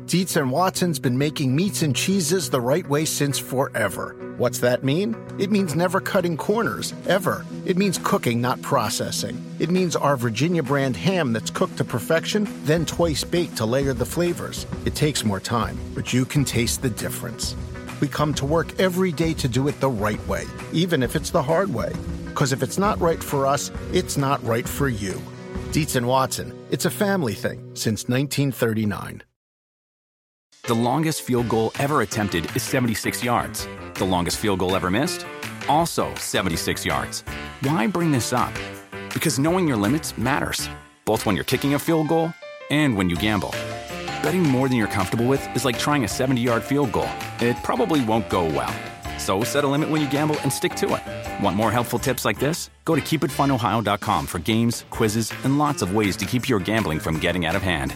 Dietz and Watson's been making meats and cheeses the right way since forever. What's that mean? It means never cutting corners, ever. It means cooking, not processing. It means our Virginia brand ham that's cooked to perfection, then twice baked to layer the flavors. It takes more time, but you can taste the difference. We come to work every day to do it the right way, even if it's the hard way. Because if it's not right for us, it's not right for you. Dietz and Watson, it's a family thing since 1939. The longest field goal ever attempted is 76 yards. The longest field goal ever missed? Also 76 yards. Why bring this up? Because knowing your limits matters, both when you're kicking a field goal and when you gamble. Betting more than you're comfortable with is like trying a 70-yard field goal. It probably won't go well. So set a limit when you gamble and stick to it. Want more helpful tips like this? Go to keepitfunohio.com for games, quizzes, and lots of ways to keep your gambling from getting out of hand.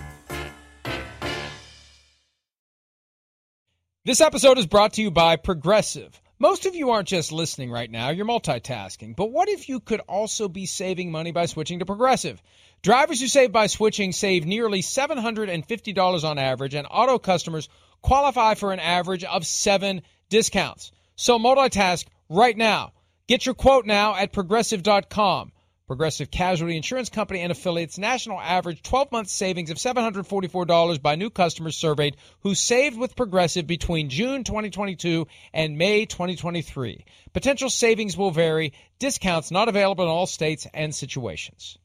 This episode is brought to you by Progressive. Most of you aren't just listening right now, you're multitasking. But what if you could also be saving money by switching to Progressive? Drivers who save by switching save nearly $750 on average, and auto customers qualify for an average of 7 discounts. So multitask right now. Get your quote now at Progressive.com. Progressive Casualty Insurance Company and affiliates national average 12-month savings of $744 by new customers surveyed who saved with Progressive between June 2022 and May 2023. Potential savings will vary. Discounts not available in all states and situations.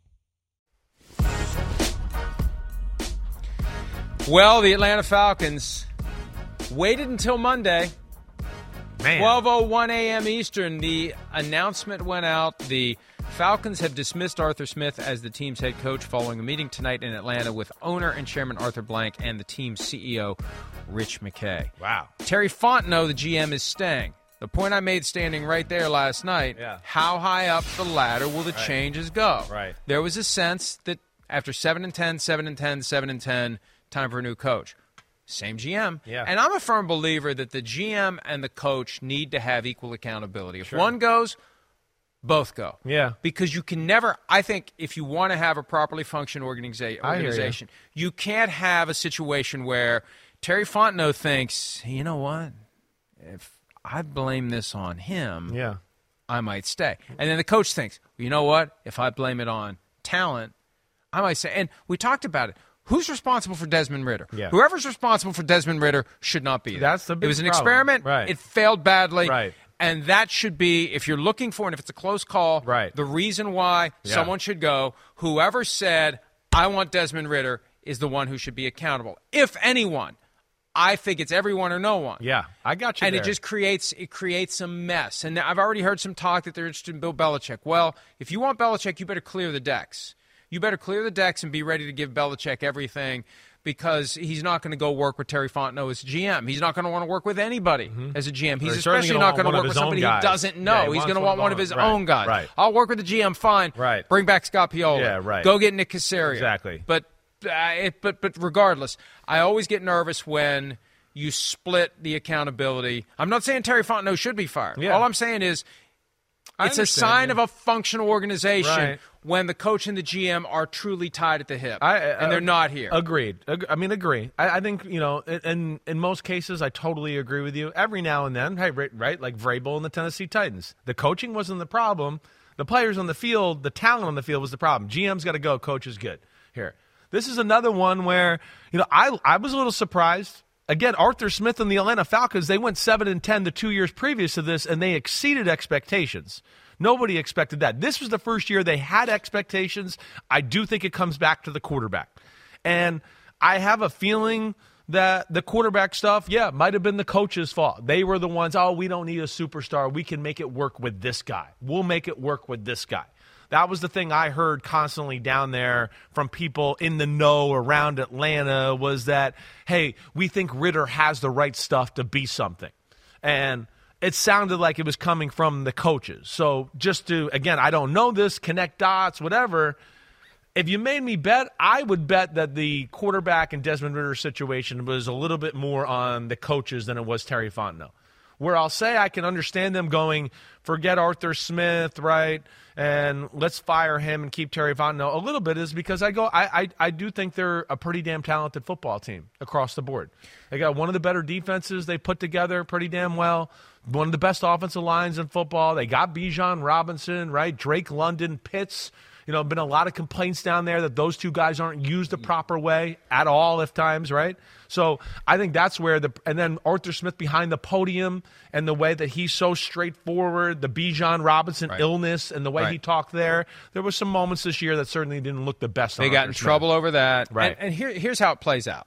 Well, the Atlanta Falcons waited until Monday. 12:01 a.m. Eastern, the announcement went out. The Falcons have dismissed Arthur Smith as the team's head coach following a meeting tonight in Atlanta with owner and chairman Arthur Blank and the team's CEO, Rich McKay. Wow. Terry Fontenot, the GM, is staying. The point I made standing right there last night, how high up the ladder will the changes go? Right. There was a sense that after 7-10, 7-10, 7-10, time for a new coach. Same GM. Yeah. And I'm a firm believer that the GM and the coach need to have equal accountability. If one goes, both go. Yeah. Because you can never, I think, if you want to have a properly functioning organization, you can't have a situation where Terry Fontenot thinks, you know what, if I blame this on him, I might stay. And then the coach thinks, well, you know what, if I blame it on talent, I might say. And we talked about it. Who's responsible for Desmond Ridder? Yeah. Whoever's responsible for Desmond Ridder should not be there. That's the big It was an problem. experiment. Right. It failed badly. Right. And that should be, if you're looking for, and if it's a close call, the reason why someone should go, whoever said, I want Desmond Ridder, is the one who should be accountable. If anyone, I think it's everyone or no one. Yeah, I got you And there. it just creates a mess. And I've already heard some talk that they're interested in Bill Belichick. Well, if you want Belichick, you better clear the decks. You better clear the decks and be ready to give Belichick everything, because he's not going to go work with Terry Fontenot as GM. He's not going to want to work with anybody as a GM. He's especially not going to work with somebody he doesn't know. Yeah, he's going to want one of his own guys. Right. I'll work with the GM, fine. Right. Bring back Scott Piola. Yeah, right. Go get Nick Caserio. Exactly. But regardless, I always get nervous when you split the accountability. I'm not saying Terry Fontenot should be fired. Yeah. All I'm saying is it's a sign of a functional organization when the coach and the GM are truly tied at the hip, and they're not here. Agreed. Agree. I think, in most cases, I totally agree with you. Every now and then, hey, right, like Vrabel and the Tennessee Titans. The coaching wasn't the problem. The players on the field, the talent on the field was the problem. GM's got to go. Coach is good. Here. This is another one where, I was a little surprised. Again, Arthur Smith and the Atlanta Falcons, they went 7-10 the 2 years previous to this, and they exceeded expectations. Nobody expected that. This was the first year they had expectations. I do think it comes back to the quarterback. And I have a feeling that the quarterback stuff, might have been the coach's fault. They were the ones, we don't need a superstar. We can make it work with this guy. We'll make it work with this guy. That was the thing I heard constantly down there from people in the know around Atlanta, was that, hey, we think Ridder has the right stuff to be something. And it sounded like it was coming from the coaches. So just to, again, I don't know this, connect dots, whatever. If you made me bet, I would bet that the quarterback and Desmond Ridder situation was a little bit more on the coaches than it was Terry Fontenot. Where I'll say I can understand them going, forget Arthur Smith, right, and let's fire him and keep Terry Fontenot a little bit is because I do think they're a pretty damn talented football team across the board. They got one of the better defenses they put together pretty damn well, one of the best offensive lines in football. They got Bijan Robinson, right, Drake London, Pitts. Been a lot of complaints down there that those two guys aren't used the proper way at all at times, right? So I think that's where and then Arthur Smith behind the podium and the way that he's so straightforward, the Bijan Robinson illness and the way he talked there. There was some moments this year that certainly didn't look the best. They got in trouble over that. Right. And here's how it plays out.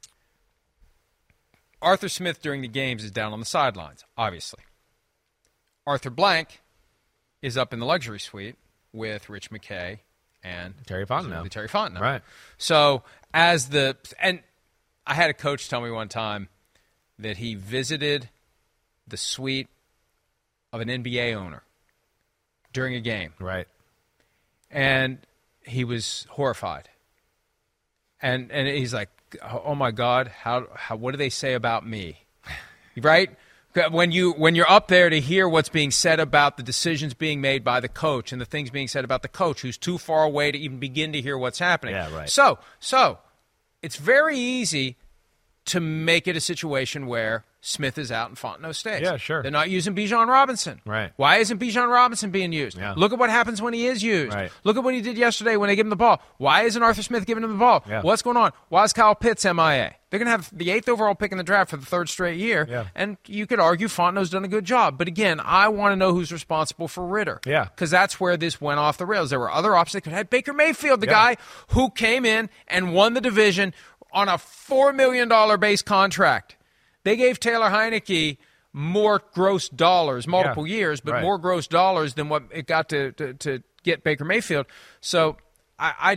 Arthur Smith during the games is down on the sidelines, obviously. Arthur Blank is up in the luxury suite with Rich McKay and Terry Fontenot. Terry Fontenot. Right. So and I had a coach tell me one time that he visited the suite of an NBA owner during a game. Right. And he was horrified. And he's like, oh my God, how what do they say about me? Right? When you're up there to hear what's being said about the decisions being made by the coach and the things being said about the coach who's too far away to even begin to hear what's happening. Yeah, right. So it's very easy to make it a situation where Smith is out and Fontenot stays. Yeah, sure. They're not using Bijan Robinson. Right. Why isn't Bijan Robinson being used? Yeah. Look at what happens when he is used. Right. Look at what he did yesterday when they give him the ball. Why isn't Arthur Smith giving him the ball? Yeah. What's going on? Why is Kyle Pitts MIA? They're going to have the 8th overall pick in the draft for the 3rd straight year. Yeah. And you could argue Fontenot's done a good job. But again, I want to know who's responsible for Ritter. Yeah. Because that's where this went off the rails. There were other options. They could have had Baker Mayfield, the guy who came in and won the division on a $4 million base contract. They gave Taylor Heineke more gross dollars, multiple years, but more gross dollars than what it got to get Baker Mayfield. So I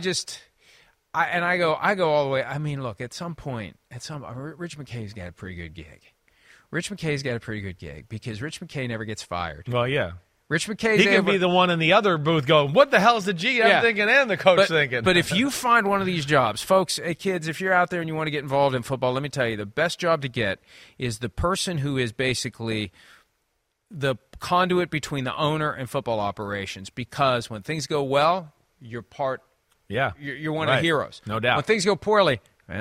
go all the way. I mean, look, at some point, Rich McKay's got a pretty good gig. Rich McKay's got a pretty good gig because Rich McKay never gets fired. Well, yeah. Rich McKay's he can be the one in the other booth going, what the hell is the GM thinking and the coach thinking? But if you find one of these jobs, folks, hey, kids, if you're out there and you want to get involved in football, let me tell you, the best job to get is the person who is basically the conduit between the owner and football operations, because when things go well, you're part. Yeah. You're one of the heroes. No doubt. When things go poorly,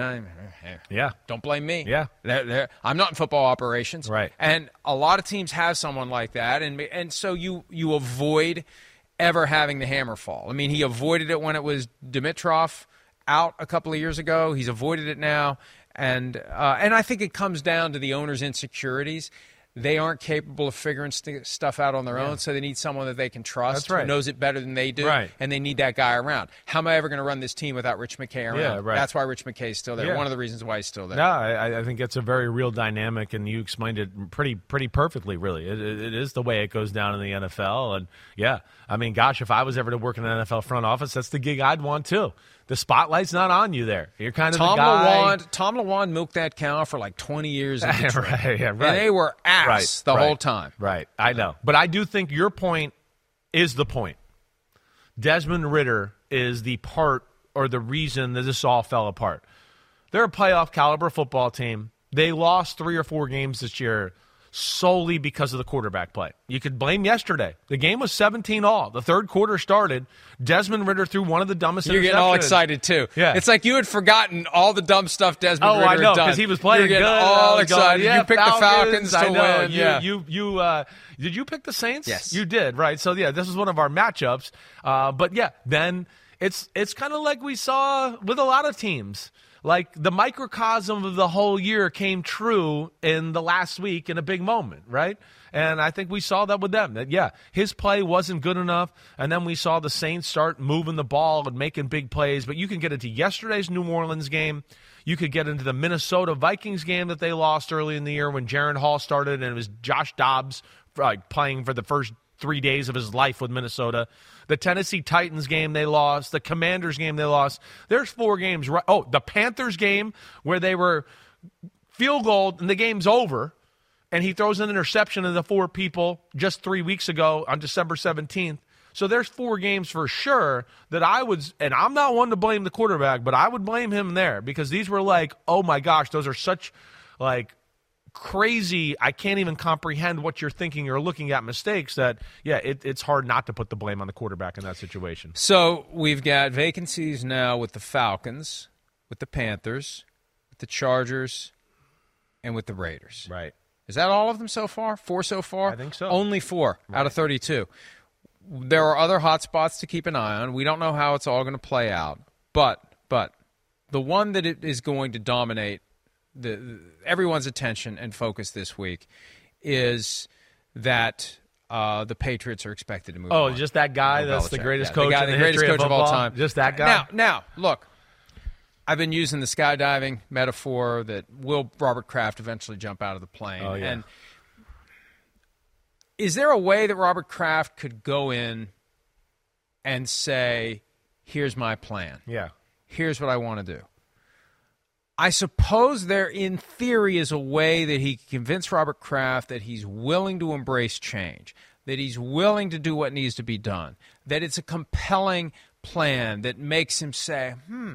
don't blame me. Yeah. I'm not in football operations. Right. And a lot of teams have someone like that, and so you avoid ever having the hammer fall. I mean, he avoided it when it was Dimitrov out a couple of years ago. He's avoided it now. And I think it comes down to the owner's insecurities. They aren't capable of figuring stuff out on their own, so they need someone that they can trust, who knows it better than they do, and they need that guy around. How am I ever going to run this team without Rich McKay around? Yeah, right. That's why Rich McKay is still there. One of the reasons why he's still there. No, I think it's a very real dynamic, and you explained it pretty perfectly, really. It is the way it goes down in the NFL, and I mean, gosh, if I was ever to work in an NFL front office, that's the gig I'd want too. The spotlight's not on you there. You're kind of the guy. Tom LeWan milked that cow for like 20 years. Right. And they were ass the whole time. Right. I know. But I do think your point is the point. Desmond Ritter is the part or the reason that this all fell apart. They're a playoff caliber football team. They lost 3 or 4 games this year solely because of the quarterback play. You could blame yesterday. The game was 17-all. The third quarter started. Desmond Ritter threw one of the dumbest interceptions. You're getting all excited, too. Yeah. It's like you had forgotten all the dumb stuff Desmond Ritter had done. I know, because he was playing good. You're getting all excited. You picked the Falcons to win. Did you pick the Saints? Yes. You did, right. So, this is one of our matchups. But, then it's kind of like we saw with a lot of teams. Like the microcosm of the whole year came true in the last week in a big moment, right? And I think we saw that with them. That his play wasn't good enough, and then we saw the Saints start moving the ball and making big plays. But you can get into yesterday's New Orleans game. You could get into the Minnesota Vikings game that they lost early in the year when Jaron Hall started, and it was Josh Dobbs playing for the first 3 days of his life with Minnesota. The Tennessee Titans game they lost. The Commanders game they lost. There's 4 games. The Panthers game where they were field goal and the game's over, and he throws an interception to the 4 people just 3 weeks ago on December 17th. So there's 4 games for sure that I would, and I'm not one to blame the quarterback, but I would blame him there because these were like, oh my gosh, those are such like crazy, I can't even comprehend what you're thinking or looking at mistakes that, it's hard not to put the blame on the quarterback in that situation. So we've got vacancies now with the Falcons, with the Panthers, with the Chargers, and with the Raiders. Right. Is that all of them so far? 4 so far? I think so. Only 4 out of 32. There are other hot spots to keep an eye on. We don't know how it's all going to play out. But the one that it is going to dominate everyone's attention and focus this week is that the Patriots are expected to move on. Oh, just that guy that's the greatest coach the greatest coach of all time. Just that guy? Now, look, I've been using the skydiving metaphor that will Robert Kraft eventually jump out of the plane. Oh, yeah. And is there a way that Robert Kraft could go in and say, here's my plan. Yeah. Here's what I want to do. I suppose there, in theory, is a way that he can convince Robert Kraft that he's willing to embrace change, that he's willing to do what needs to be done, that it's a compelling plan that makes him say,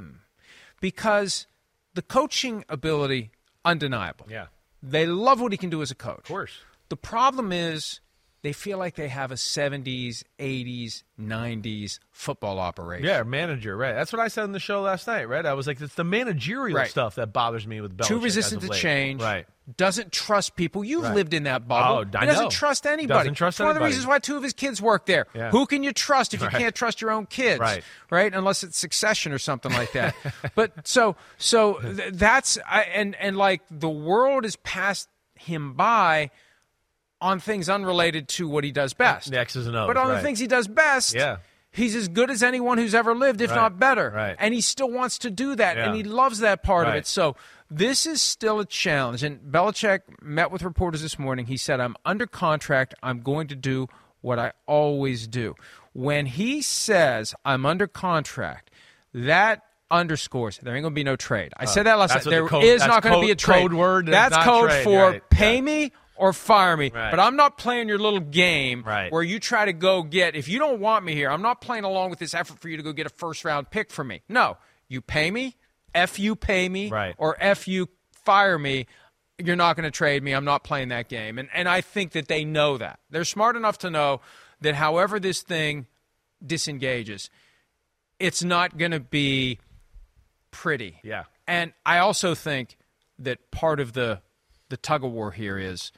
because the coaching ability, undeniable. Yeah. They love what he can do as a coach. Of course. The problem is they feel like they have a 70s, 80s, 90s football operation. Yeah, manager, right. That's what I said on the show last night, right? I was like, it's the managerial stuff that bothers me with Belichick. Too resistant to change. Right. Doesn't trust people. You've lived in that bubble. Oh, I he doesn't trust anybody. Doesn't trust it's one anybody. of the reasons why 2 of his kids work there. Yeah. Who can you trust if you can't trust your own kids? Right? Unless it's Succession or something like that. But so that's and like the world has passed him by on things unrelated to what he does best. The X's and O's. But on the things he does best, he's as good as anyone who's ever lived, if not better. Right. And he still wants to do that, and he loves that part of it. So this is still a challenge. And Belichick met with reporters this morning. He said, I'm under contract. I'm going to do what I always do. When he says, I'm under contract, that underscores there ain't going to be no trade. I said that last night. There is not going to be a trade. Code word. That's code trade, for pay me or fire me. Right. But I'm not playing your little game Right. where you try to go get, if you don't want me here, I'm not playing along with this effort for you to go get a first-round pick for me. No, you pay me, F you pay me, or F you fire me. You're not going to trade me. I'm not playing that game. And I think that they know that. They're smart enough to know that however this thing disengages, it's not going to be pretty. Yeah. And I also think that part of the tug-of-war here is,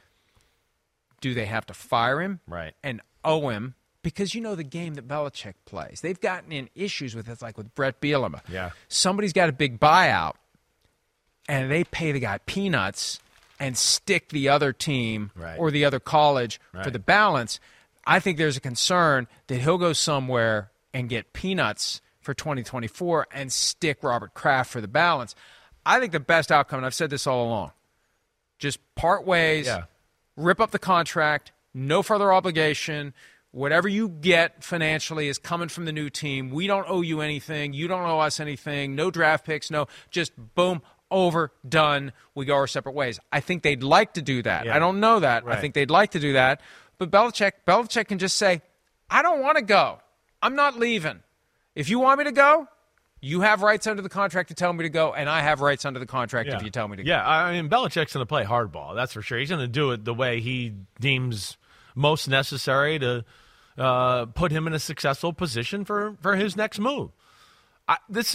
do they have to fire him and owe him? Because you know the game that Belichick plays. They've gotten in issues with it, like with Brett Bielema. Yeah. Somebody's got a big buyout, and they pay the guy peanuts and stick the other team or the other college for the balance. I think there's a concern that he'll go somewhere and get peanuts for 2024 and stick Robert Kraft for the balance. I think the best outcome, and I've said this all along, just part ways, rip up the contract, no further obligation. Whatever you get financially is coming from the new team. We don't owe you anything. You don't owe us anything. No draft picks. No, just boom, over, done. We go our separate ways. I think they'd like to do that. I don't know that. I think they'd like to do that. But Belichick can just say, I don't want to go. I'm not leaving. If you want me to go, you have rights under the contract to tell me to go, and I have rights under the contract if you tell me to go. Yeah, I mean, Belichick's going to play hardball, that's for sure. He's going to do it the way he deems most necessary to put him in a successful position for his next move. This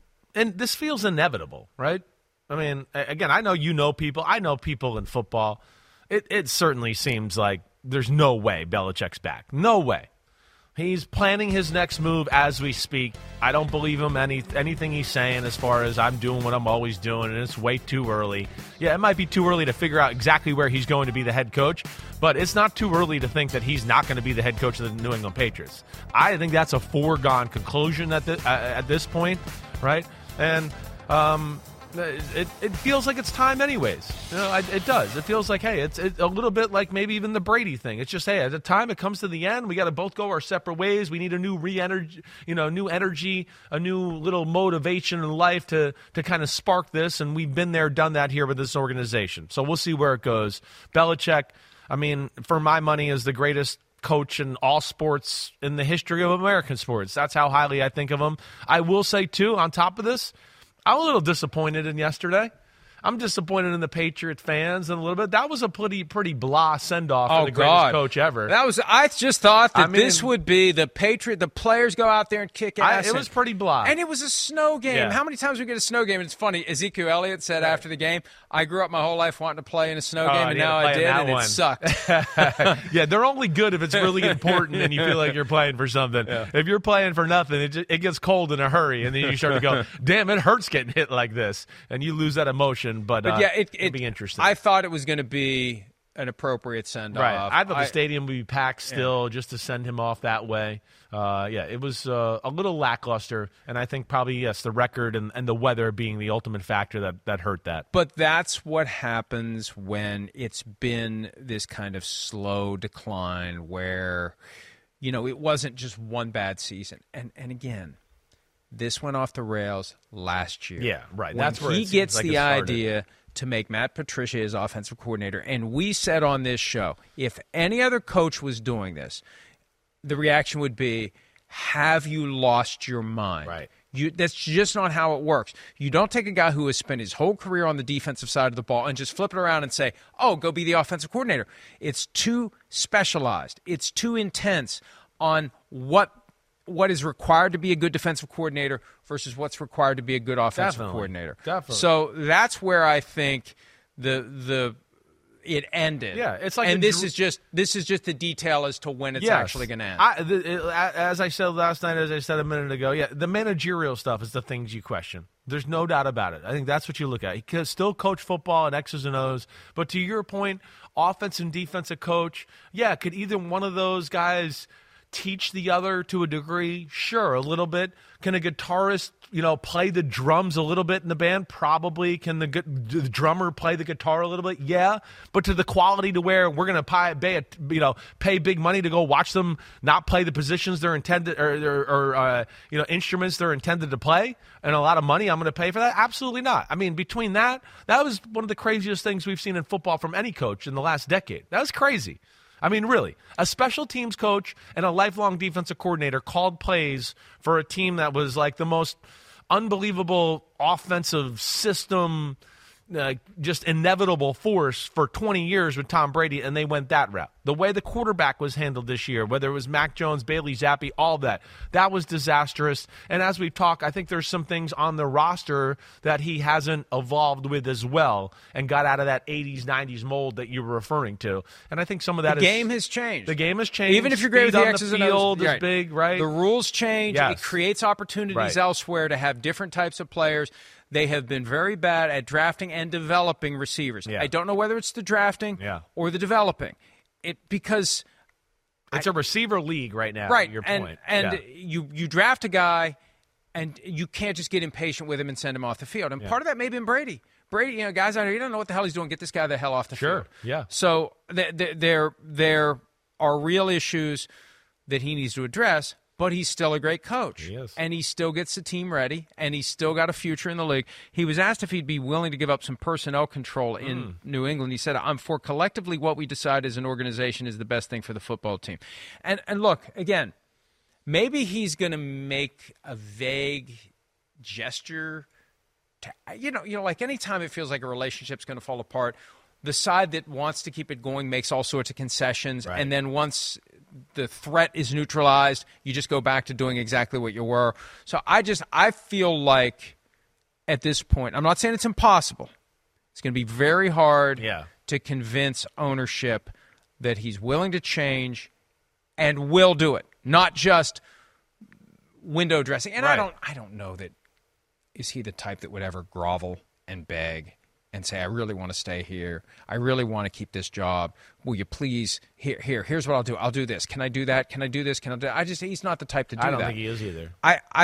feels inevitable, right? I mean, again, I know people. I know people in football. It certainly seems like there's no way Belichick's back. No way. He's planning his next move as we speak. I don't believe him anything he's saying as far as I'm doing what I'm always doing, and it's way too early. Yeah, it might be too early to figure out exactly where he's going to be the head coach, but it's not too early to think that he's not going to be the head coach of the New England Patriots. I think that's a foregone conclusion at this point, right? And it feels like it's time anyways. You know, it does. It feels like, hey, it's a little bit like maybe even the Brady thing. It's just, hey, at the time it comes to the end, we got to both go our separate ways. We need a new new energy, a new little motivation in life to kind of spark this. And we've been there, done that here with this organization. So we'll see where it goes. Belichick, I mean, for my money, is the greatest coach in all sports in the history of American sports. That's how highly I think of him. I will say, too, on top of this, I'm a little disappointed in yesterday. I'm disappointed in the Patriots fans a little bit. That was a pretty blah send-off for the greatest coach ever. I just thought that this would be the players go out there and kick ass. It was pretty blah. And it was a snow game. Yeah. How many times we get a snow game? And it's funny, Ezekiel Elliott said after the game, I grew up my whole life wanting to play in a snow game, and now I did, and it sucked. Yeah, they're only good if it's really important and you feel like you're playing for something. Yeah. If you're playing for nothing, it gets cold in a hurry, and then you start to go, damn, it hurts getting hit like this, and you lose that emotion. But yeah, it'd be interesting. I thought it was going to be an appropriate send-off. Right. I thought the stadium would be packed still just to send him off that way. It was a little lackluster, and I think probably, yes, the record and the weather being the ultimate factor that hurt that. But that's what happens when it's been this kind of slow decline where, it wasn't just one bad season. And again, this went off the rails last year. Yeah, right. That's where he gets the idea to make Matt Patricia his offensive coordinator. And we said on this show, if any other coach was doing this, the reaction would be, have you lost your mind? Right. That's just not how it works. You don't take a guy who has spent his whole career on the defensive side of the ball and just flip it around and say, oh, go be the offensive coordinator. It's too specialized. It's too intense on what is required to be a good defensive coordinator versus what's required to be a good offensive coordinator. Definitely. So that's where I think it ended. Yeah, it's like, and this is just the detail as to when it's actually going to end. As I said last night, as I said a minute ago, the managerial stuff is the things you question. There's no doubt about it. I think that's what you look at. He can still coach football and X's and O's, but to your point, offense and defensive coach, could either one of those guys teach the other to a degree? Sure, a little bit. Can a guitarist, play the drums a little bit in the band? Probably. Can the drummer play the guitar a little bit? Yeah. But to the quality to where we're going to pay big money to go watch them not play the positions they're intended or instruments they're intended to play, and a lot of money I'm going to pay for that? Absolutely not. I mean, between that was one of the craziest things we've seen in football from any coach in the last decade. That was crazy. I mean, really, a special teams coach and a lifelong defensive coordinator called plays for a team that was like the most unbelievable offensive system, just inevitable force for 20 years with Tom Brady, and they went that route. The way the quarterback was handled this year, whether it was Mac Jones, Bailey Zappi, all of that was disastrous. And as we've talked, I think there's some things on the roster that he hasn't evolved with as well and got out of that 80s, 90s mold that you were referring to. And I think some of that The game has changed. The game has changed. Even if you're great with the X's and O's. Field is big, right? The rules change. Yes. It creates opportunities elsewhere to have different types of players. They have been very bad at drafting and developing receivers. Yeah. I don't know whether it's the drafting or the developing. Because it's a receiver league right now. Right, your point. And you draft a guy, and you can't just get impatient with him and send him off the field. And part of that may have been Brady. Brady, guys out here, you don't know what the hell he's doing. Get this guy the hell off the field. Yeah. So there are real issues that he needs to address. But he's still a great coach. He is. And he still gets the team ready, and he's still got a future in the league. He was asked if he'd be willing to give up some personnel control in New England. He said, I'm for collectively what we decide as an organization is the best thing for the football team. And look, again, maybe he's going to make a vague gesture. Like any time it feels like a relationship's going to fall apart, the side that wants to keep it going makes all sorts of concessions, and then once the threat is neutralized, you just go back to doing exactly what you were. So I feel like at this point, I'm not saying it's impossible. It's going to be very hard to convince ownership that he's willing to change and will do it, not just window dressing. And I don't know that is he the type that would ever grovel and beg and say, I really want to stay here. I really want to keep this job. Will you please, here's what I'll do. I'll do this. Can I do that? Can I do this? Can I do that? He's not the type to do that. I don't think he is either.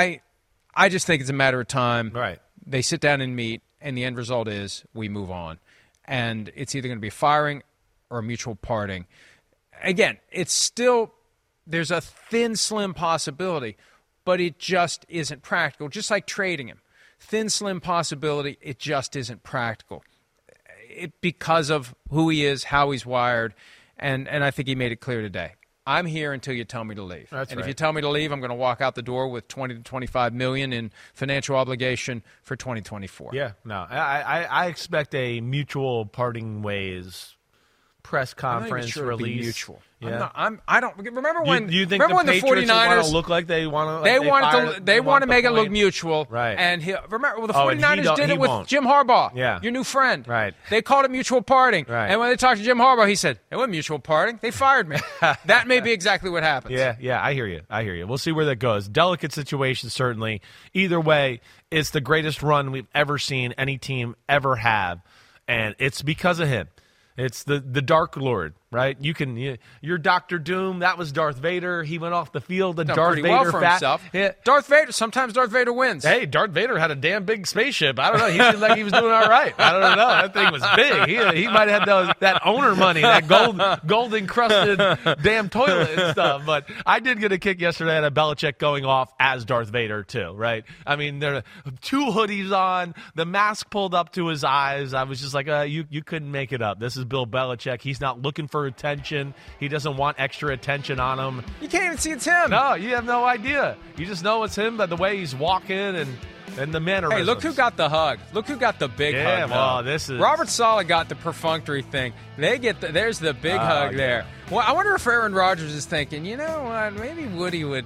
I just think it's a matter of time. Right. They sit down and meet, and the end result is we move on. And it's either going to be firing or a mutual parting. Again, it's still, there's a thin, slim possibility, but it just isn't practical, just like trading him. Thin, slim possibility, it just isn't practical because of who he is, how he's wired, and I think he made it clear today. I'm here until you tell me to leave. That's and right. if you tell me to leave, I'm going to walk out the door with $20 to $25 million in financial obligation for 2024. Yeah, no, I expect a mutual parting ways press I'm not even conference sure it'd be release. mutual. Yeah. I don't remember when. You think remember the when Patriots the 49ers want to look like they want to? they want to make it look mutual, Right. And remember, the Oh, and 49ers did he it with won't. Jim Harbaugh, Yeah. your new friend. Right. They called it mutual parting, Right. and when they talked to Jim Harbaugh, he said it wasn't mutual parting. They fired me. That may be exactly what happens. Yeah, I hear you. We'll see where that goes. Delicate situation, certainly. Either way, it's the greatest run we've ever seen any team ever have, and it's because of him. It's the Dark Lord, right? You're Dr. Doom. That was Darth Vader. He went off the field. And Done Darth pretty Vader well for himself. Yeah. Sometimes Darth Vader wins. Hey, Darth Vader had a damn big spaceship. I don't know. He seemed like he was doing all right. I don't know. That thing was big. He might have had that owner money, that gold encrusted damn toilet and stuff. But I did get a kick yesterday out of Belichick going off as Darth Vader too, right? I mean, there are 2 hoodies on, the mask pulled up to his eyes. I was just like, you couldn't make it up. This is Bill Belichick. He's not looking for attention. He doesn't want extra attention on him. You can't even see it's him. No, you have no idea. You just know it's him by the way he's walking and the mannerisms. Hey, look who got the hug. Look who got the big hug. Yeah, well, this is... Robert Saleh got the perfunctory thing. There's the big hug there. Well, I wonder if Aaron Rodgers is thinking, you know what, maybe Woody would...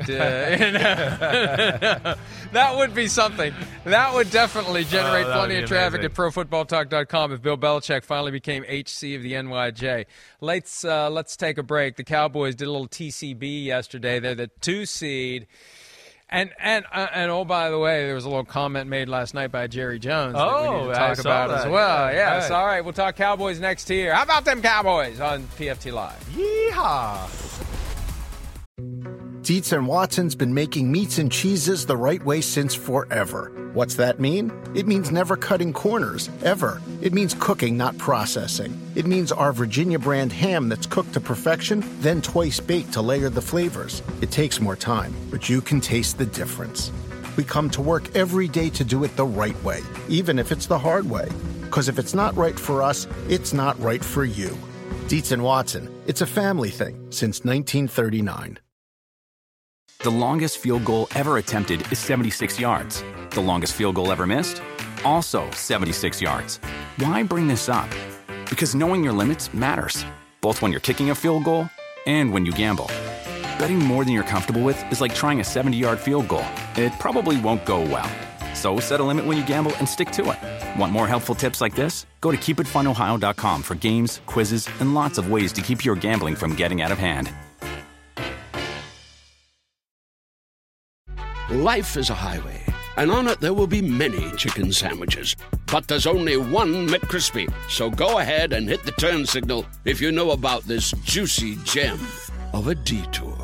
that would be something. That would definitely generate plenty of traffic at ProFootballTalk.com if Bill Belichick finally became HC of the NYJ. Let's take a break. The Cowboys did a little TCB yesterday. They're the 2 seed. And oh, by the way, there was a little comment made last night by Jerry Jones that we need to talk about as well. Yes, all right. We'll talk Cowboys next year. How about them Cowboys on PFT Live? Yeehaw! Dietz and Watson's been making meats and cheeses the right way since forever. What's that mean? It means never cutting corners, ever. It means cooking, not processing. It means our Virginia brand ham that's cooked to perfection, then twice baked to layer the flavors. It takes more time, but you can taste the difference. We come to work every day to do it the right way, even if it's the hard way. Because if it's not right for us, it's not right for you. Dietz and Watson, it's a family thing since 1939. The longest field goal ever attempted is 76 yards. The longest field goal ever missed? Also 76 yards. Why bring this up? Because knowing your limits matters, both when you're kicking a field goal and when you gamble. Betting more than you're comfortable with is like trying a 70-yard field goal. It probably won't go well. So set a limit when you gamble and stick to it. Want more helpful tips like this? Go to keepitfunohio.com for games, quizzes, and lots of ways to keep your gambling from getting out of hand. Life is a highway, and on it there will be many chicken sandwiches. But there's only one McCrispy. So go ahead and hit the turn signal if you know about this juicy gem of a detour.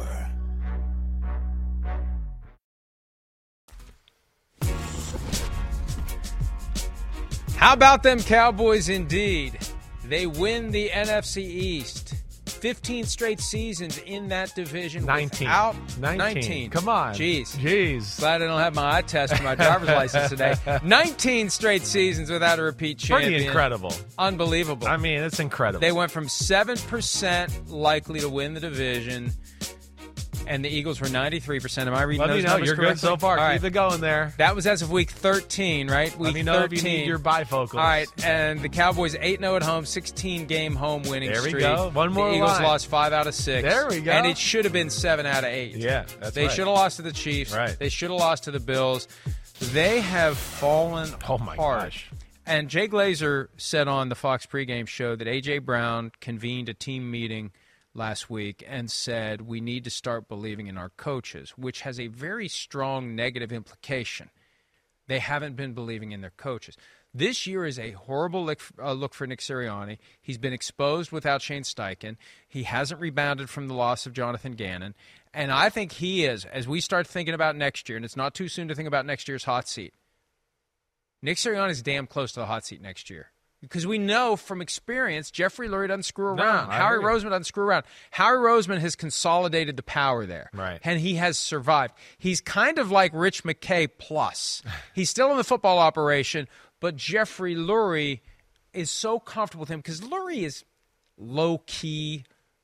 How about them Cowboys indeed? They win the NFC East. 15 straight seasons in that division. 19. 19. Come on. Jeez. Glad I don't have my eye test for my driver's license today. 19 straight seasons without a repeat champion. Pretty incredible. Unbelievable. I mean, it's incredible. They went from 7% likely to win the division, and the Eagles were 93%. Am I reading those numbers You're correctly? good so far. All right. Keep it going there. That was as of week 13, right? Week Let me know 13. if you need your bifocals. All right, and the Cowboys 8-0 at home, 16-game home winning There we streak. go. One more The Eagles line. lost 5 out of 6. There we go. And it should have been 7 out of 8. Yeah, that's They right. should have lost to the Chiefs. Right. They should have lost to the Bills. They have fallen my apart. gosh. And Jay Glazer said on the Fox pregame show that A.J. Brown convened a team meeting last week and said we need to start believing in our coaches, which has a very strong negative implication. They haven't been believing in their coaches. This year is a horrible look for Nick Sirianni. He's been exposed without Shane Steichen. He hasn't rebounded from the loss of Jonathan Gannon. And I think he is, as we start thinking about next year, and it's not too soon to think about next year's hot seat, Nick Sirianni is damn close to the hot seat next year. Because we know from experience, Jeffrey Lurie doesn't screw around. Howie Roseman doesn't screw around. Howie Roseman has consolidated the power there. Right. And he has survived. He's kind of like Rich McKay plus. He's still in the football operation, but Jeffrey Lurie is so comfortable with him because Lurie is low-key,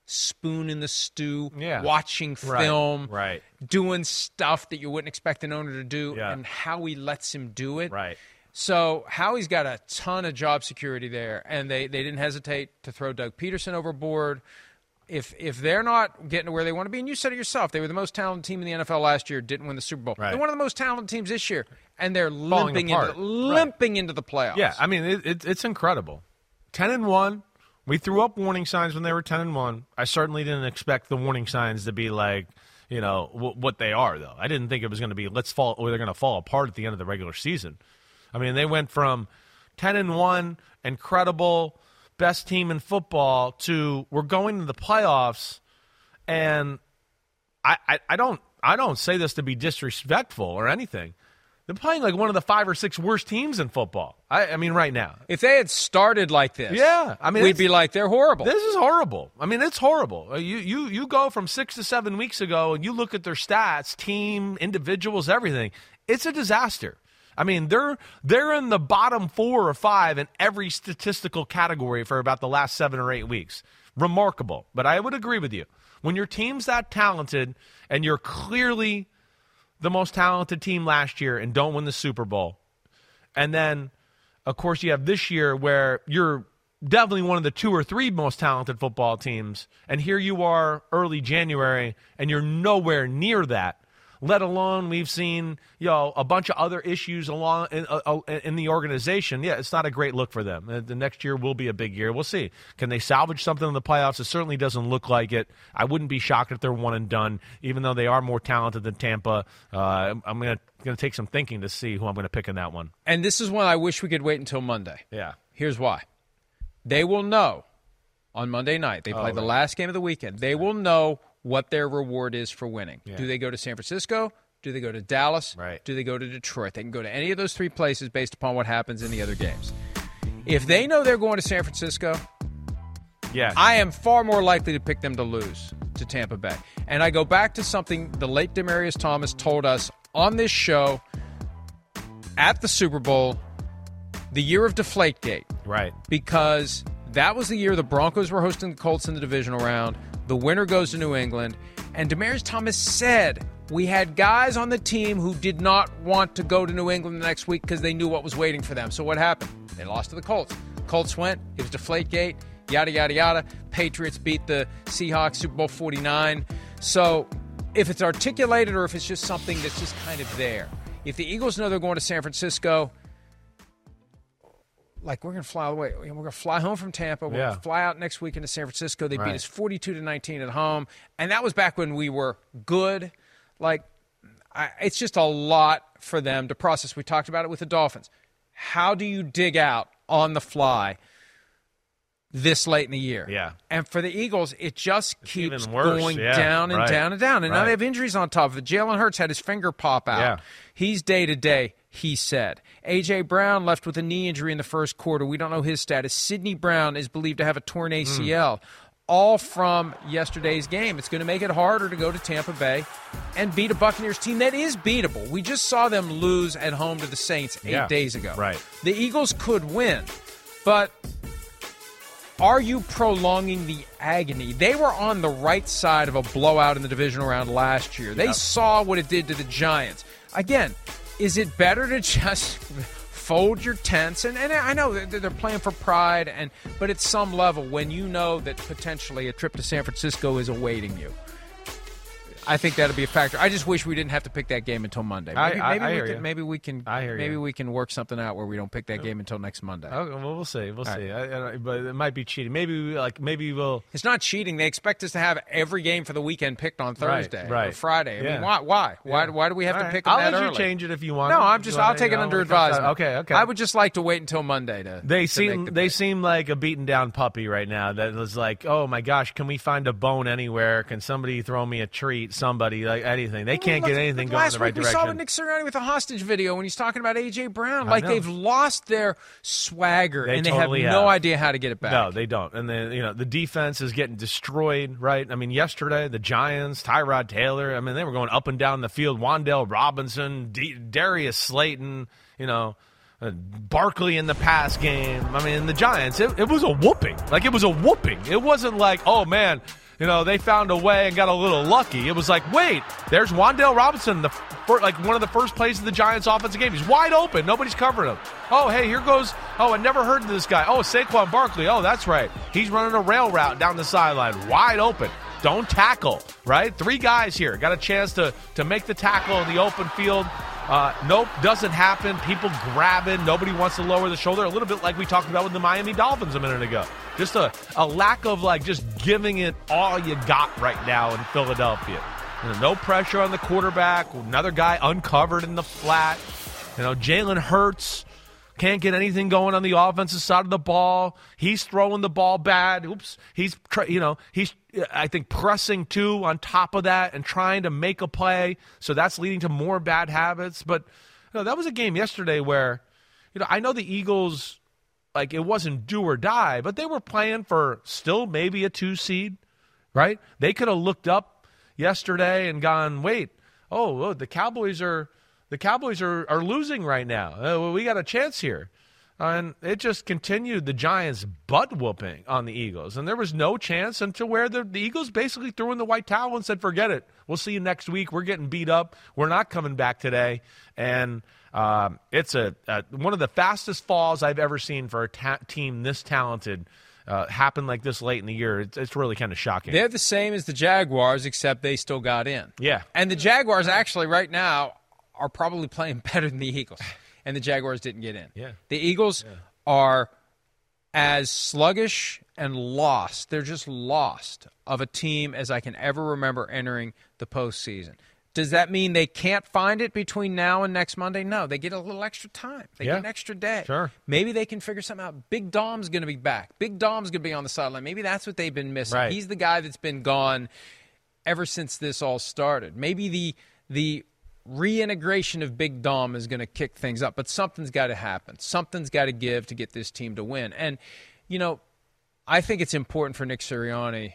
spoon in the stew, Yeah. watching film, Right. doing stuff that you wouldn't expect an owner to do, Yeah. and Howie lets him do it. Right. So Howie's got a ton of job security there, and they didn't hesitate to throw Doug Peterson overboard. If they're not getting to where they want to be, and you said it yourself, they were the most talented team in the NFL last year, didn't win the Super Bowl. Right. They're one of the most talented teams this year, and they're Falling limping apart. into the playoffs. Yeah, I mean, it's incredible. 10-1. We threw up warning signs when they were 10-1. I certainly didn't expect the warning signs to be like, what they are, though. I didn't think it was going to be they're going to fall apart at the end of the regular season. I mean, they went from 10-1, incredible, best team in football, to we're going to the playoffs, and I don't say this to be disrespectful or anything. They're playing like one of the 5 or 6 worst teams in football. I mean, right now. If they had started like this, yeah, I mean, we'd be like, they're horrible. This is horrible. I mean, it's horrible. You go from 6 to 7 weeks ago and you look at their stats, team, individuals, everything. It's a disaster. I mean, they're in the bottom 4 or 5 in every statistical category for about the last 7 or 8 weeks. Remarkable. But I would agree with you. When your team's that talented and you're clearly the most talented team last year and don't win the Super Bowl, and then, of course, you have this year where you're definitely one of the 2 or 3 most talented football teams, and here you are early January, and you're nowhere near that. Let alone we've seen, a bunch of other issues along in the organization. Yeah, it's not a great look for them. The next year will be a big year. We'll see. Can they salvage something in the playoffs? It certainly doesn't look like it. I wouldn't be shocked if they're one and done, even though they are more talented than Tampa. I'm going to take some thinking to see who I'm going to pick in that one. And this is one I wish we could wait until Monday. Yeah. Here's why. They will know on Monday night. They play the last game of the weekend. They will know what their reward is for winning. Yeah. Do they go to San Francisco? Do they go to Dallas? Right. Do they go to Detroit? They can go to any of those 3 places based upon what happens in the other games. If they know they're going to San Francisco, I am far more likely to pick them to lose to Tampa Bay. And I go back to something the late Demaryius Thomas told us on this show at the Super Bowl, the year of Deflategate. Right. Because that was the year the Broncos were hosting the Colts in the divisional round. The winner goes to New England. And Demaryius Thomas said we had guys on the team who did not want to go to New England the next week because they knew what was waiting for them. So what happened? They lost to the Colts. Colts went. It was Deflategate. Yada, yada, yada. Patriots beat the Seahawks Super Bowl 49. So if it's articulated or if it's just something that's just kind of there. If the Eagles know they're going to San Francisco, we're going to fly away. We're going to fly home from Tampa. We're going to fly out next week into San Francisco. They beat us 42-19 at home. And that was back when we were good. It's just a lot for them to process. We talked about it with the Dolphins. How do you dig out on the fly this late in the year? Yeah. And for the Eagles, it just keeps worse. going down and down and down. And now they have injuries on top of it. Jalen Hurts had his finger pop out. Yeah. He's day-to-day, he said. A.J. Brown left with a knee injury in the first quarter. We don't know his status. Sidney Brown is believed to have a torn ACL. All from yesterday's game. It's going to make it harder to go to Tampa Bay and beat a Buccaneers team that is beatable. We just saw them lose at home to the Saints 8 days ago. Right. The Eagles could win, but are you prolonging the agony? They were on the right side of a blowout in the divisional round last year. They saw what it did to the Giants. Again, is it better to just fold your tents? And I know they're playing for pride, but at some level, when you know that potentially a trip to San Francisco is awaiting you, I think that'll be a factor. I just wish we didn't have to pick that game until Monday. Maybe we can work something out where we don't pick that game until next Monday. Okay, well, we'll see. We'll see. But it might be cheating. Maybe we'll. It's not cheating. They expect us to have every game for the weekend picked on Thursday or Friday. I mean, why? Why do we have to pick them that early? I'll let you change it if you want. No, I'll take it under advisement. Okay. I would just like to wait until Monday to. They seem like a beaten down puppy right now. That was like, oh my gosh, can we find a bone anywhere? Can somebody throw me a treat? Somebody, like anything. They can't get anything going in the right direction. Last week we saw with Nick Sirianni with the hostage video when he's talking about A.J. Brown. They've lost their swagger and they totally have no idea how to get it back. No, they don't. And then the defense is getting destroyed, right? I mean, yesterday the Giants, Tyrod Taylor, I mean, they were going up and down the field. Wan'Dale Robinson, Darius Slayton, Barkley in the pass game. I mean, the Giants, it was a whooping. It was a whooping. It wasn't like, oh, man, they found a way and got a little lucky. It was like, wait, there's Wan'Dale Robinson, one of the first plays of the Giants' offensive game. He's wide open. Nobody's covering him. Oh, hey, here goes. Oh, I never heard of this guy. Oh, Saquon Barkley. Oh, that's right. He's running a rail route down the sideline, wide open. Don't tackle, right? 3 guys here. Got a chance to make the tackle in the open field. Nope, doesn't happen. People grabbing. Nobody wants to lower the shoulder. A little bit like we talked about with the Miami Dolphins a minute ago. Just a lack of, just giving it all you got right now in Philadelphia. No pressure on the quarterback. Another guy uncovered in the flat. Jalen Hurts can't get anything going on the offensive side of the ball. He's throwing the ball bad. Oops. He's I think pressing too on top of that and trying to make a play. So that's leading to more bad habits. But that was a game yesterday where, I know the Eagles, it wasn't do or die, but they were playing for still maybe a 2 seed, right? They could have looked up yesterday and gone, wait, the Cowboys are losing right now. We got a chance here. And it just continued the Giants' butt-whooping on the Eagles. And there was no chance until where the Eagles basically threw in the white towel and said, forget it. We'll see you next week. We're getting beat up. We're not coming back today. And it's one of the fastest falls I've ever seen for a team this talented happen like this late in the year. It's really kind of shocking. They're the same as the Jaguars, except they still got in. Yeah. And the Jaguars actually right now are probably playing better than the Eagles. And the Jaguars didn't get in. Yeah. The Eagles are as sluggish and lost. They're just lost of a team as I can ever remember entering the postseason. Does that mean they can't find it between now and next Monday? No, they get a little extra time. They get an extra day. Sure. Maybe they can figure something out. Big Dom's going to be back. Big Dom's going to be on the sideline. Maybe that's what they've been missing. Right. He's the guy that's been gone ever since this all started. Maybe the reintegration of Big Dom is going to kick things up, but something's got to happen. Something's got to give to get this team to win. And, I think it's important for Nick Sirianni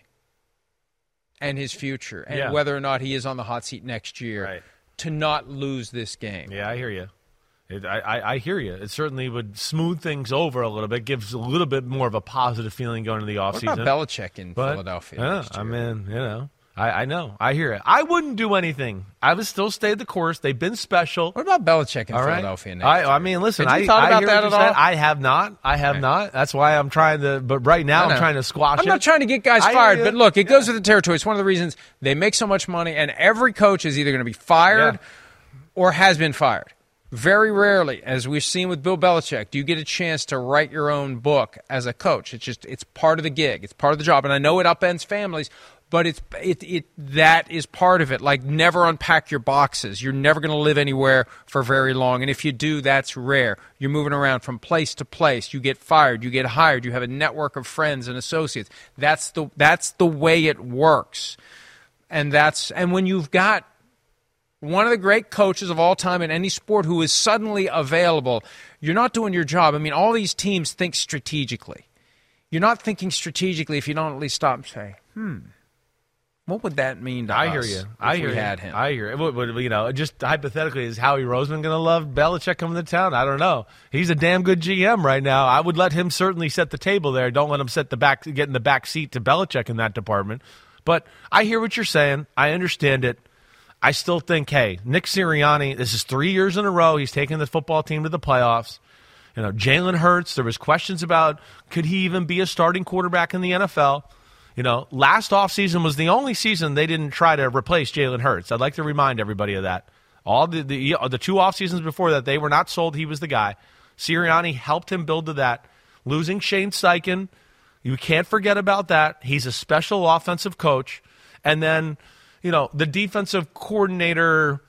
and his future and whether or not he is on the hot seat next year to not lose this game. Yeah, I hear you. I hear you. It certainly would smooth things over a little bit, gives a little bit more of a positive feeling going into the offseason. What about Belichick in Philadelphia next year? I mean, I know. I hear it. I wouldn't do anything. I would still stay the course. They've been special. What about Belichick in Philadelphia next year? I mean, listen, Have you thought about that at all? I have not. Not. That's why I'm trying to. But right now, I'm trying to squash it. I'm not trying to get guys fired, but look, it goes with the territory. It's one of the reasons they make so much money, and every coach is either going to be fired or has been fired. Very rarely, as we've seen with Bill Belichick, do you get a chance to write your own book as a coach. It's part of the gig. It's part of the job, and I know it upends families. But that is part of it. Like, never unpack your boxes. You're never going to live anywhere for very long. And if you do, that's rare. You're moving around from place to place. You get fired. You get hired. You have a network of friends and associates. That's the way it works. And when you've got one of the great coaches of all time in any sport who is suddenly available, you're not doing your job. I mean, all these teams think strategically. You're not thinking strategically if you don't at least stop and say, what would that mean to us? I hear you. I hear him. I hear it. Just hypothetically, is Howie Roseman going to love Belichick coming to town? I don't know. He's a damn good GM right now. I would let him certainly set the table there. Don't let him get in the back seat to Belichick in that department. But I hear what you're saying. I understand it. I still think, hey, Nick Sirianni, this is 3 years in a row. He's taken the football team to the playoffs. Jalen Hurts, there was questions about could he even be a starting quarterback in the NFL. Last offseason was the only season they didn't try to replace Jalen Hurts. I'd like to remind everybody of that. All the 2 off seasons before that, they were not sold he was the guy. Sirianni helped him build to that. Losing Shane Steichen, you can't forget about that. He's a special offensive coach. And then, the defensive coordinator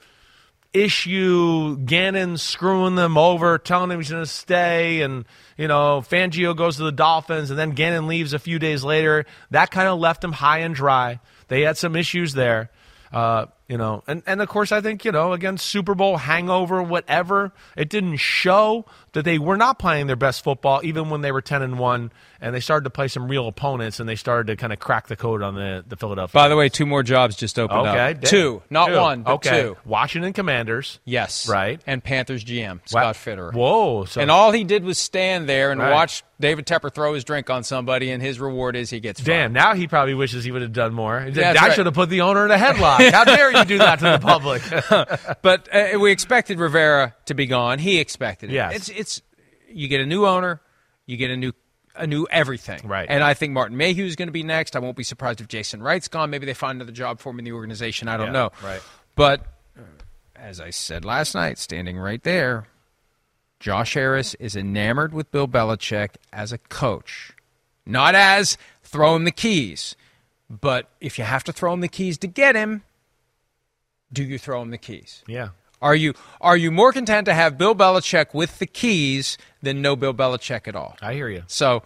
issue, Gannon screwing them over, telling him he's going to stay, and Fangio goes to the Dolphins, and then Gannon leaves a few days later. That kind of left him high and dry. They had some issues there. And of course, I think, again, Super Bowl hangover, whatever, it didn't show that they were not playing their best football, even when they were 10-1, and they started to play some real opponents, and they started to kind of crack the code on the Philadelphia. By the way, 2 more jobs just opened up. Okay. Two, not one, but 2. Washington Commanders. Yes. Right. And Panthers GM, Scott Fitterer. Whoa. And all he did was stand there and watch David Tepper throw his drink on somebody, and his reward is he gets fired. Damn, now he probably wishes he would have done more. Yeah, I should have put the owner in a headlock. How dare you do that to the public? But we expected Rivera to be gone. He expected it. Yes. It's you get a new owner, you get a new everything. Right. And I think Martin Mayhew is going to be next. I won't be surprised if Jason Wright's gone. Maybe they find another job for him in the organization. I don't know. Right. But as I said last night, standing right there, Josh Harris is enamored with Bill Belichick as a coach. Not as throw him the keys. But if you have to throw him the keys to get him, do you throw him the keys? Yeah. Are you more content to have Bill Belichick with the keys than no Bill Belichick at all? I hear you. So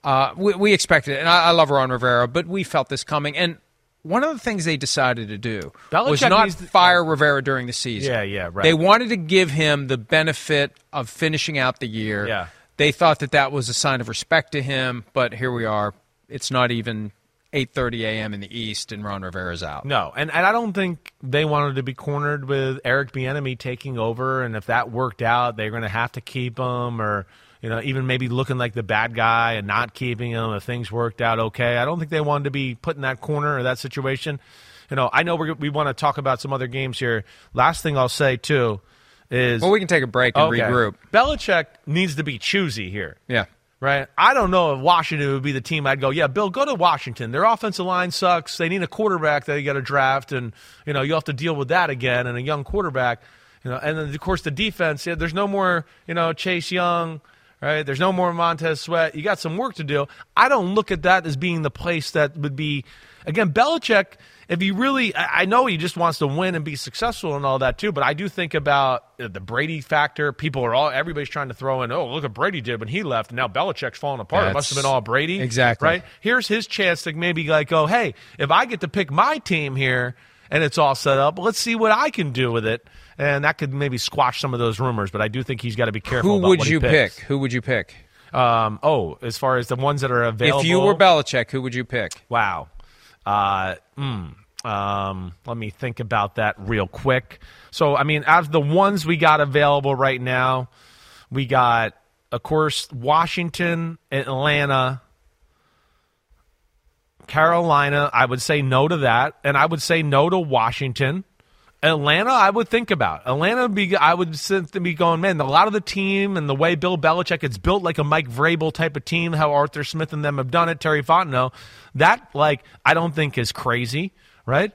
we expected it, and I love Ron Rivera, but we felt this coming. And one of the things they decided to do was not fire Rivera during the season. Yeah, right. They wanted to give him the benefit of finishing out the year. Yeah. They thought that was a sign of respect to him, but here we are. It's not even 8:30 a.m. in the East, and Ron Rivera's out. No, and I don't think they wanted to be cornered with Eric Bieniemy taking over, and if that worked out, they're going to have to keep him, or even maybe looking like the bad guy and not keeping him if things worked out okay. I don't think they wanted to be put in that corner or that situation. I know we want to talk about some other games here. Last thing I'll say, too, is... Well, we can take a break and regroup. Belichick needs to be choosy here. Yeah. Right? I don't know if Washington would be the team I'd go, yeah, Bill, go to Washington. Their offensive line sucks. They need a quarterback that you got to draft, and, you'll have to deal with that again, and a young quarterback. And then, of course, the defense, there's no more, Chase Young, right? There's no more Montez Sweat. You got some work to do. I don't look at that as being the place that would be, again, Belichick, if he really, I know he just wants to win and be successful and all that too, but I do think about the Brady factor. Everybody's trying to throw in, look what Brady did when he left, and now Belichick's falling apart. It must have been all Brady. Exactly. Right? Here's his chance to maybe go, hey, if I get to pick my team here and it's all set up, let's see what I can do with it. And that could maybe squash some of those rumors, but I do think he's got to be careful about what he picks. Who would you pick? As far as the ones that are available. If you were Belichick, who would you pick? Wow. Let me think about that real quick. So, out of the ones we got available right now, we got, of course, Washington, Atlanta, Carolina. I would say no to that, and I would say no to Washington. Atlanta, I would think about. I would be going, man, a lot of the team and the way Bill Belichick, it's built like a Mike Vrabel type of team, how Arthur Smith and them have done it, Terry Fontenot. That, I don't think is crazy, right?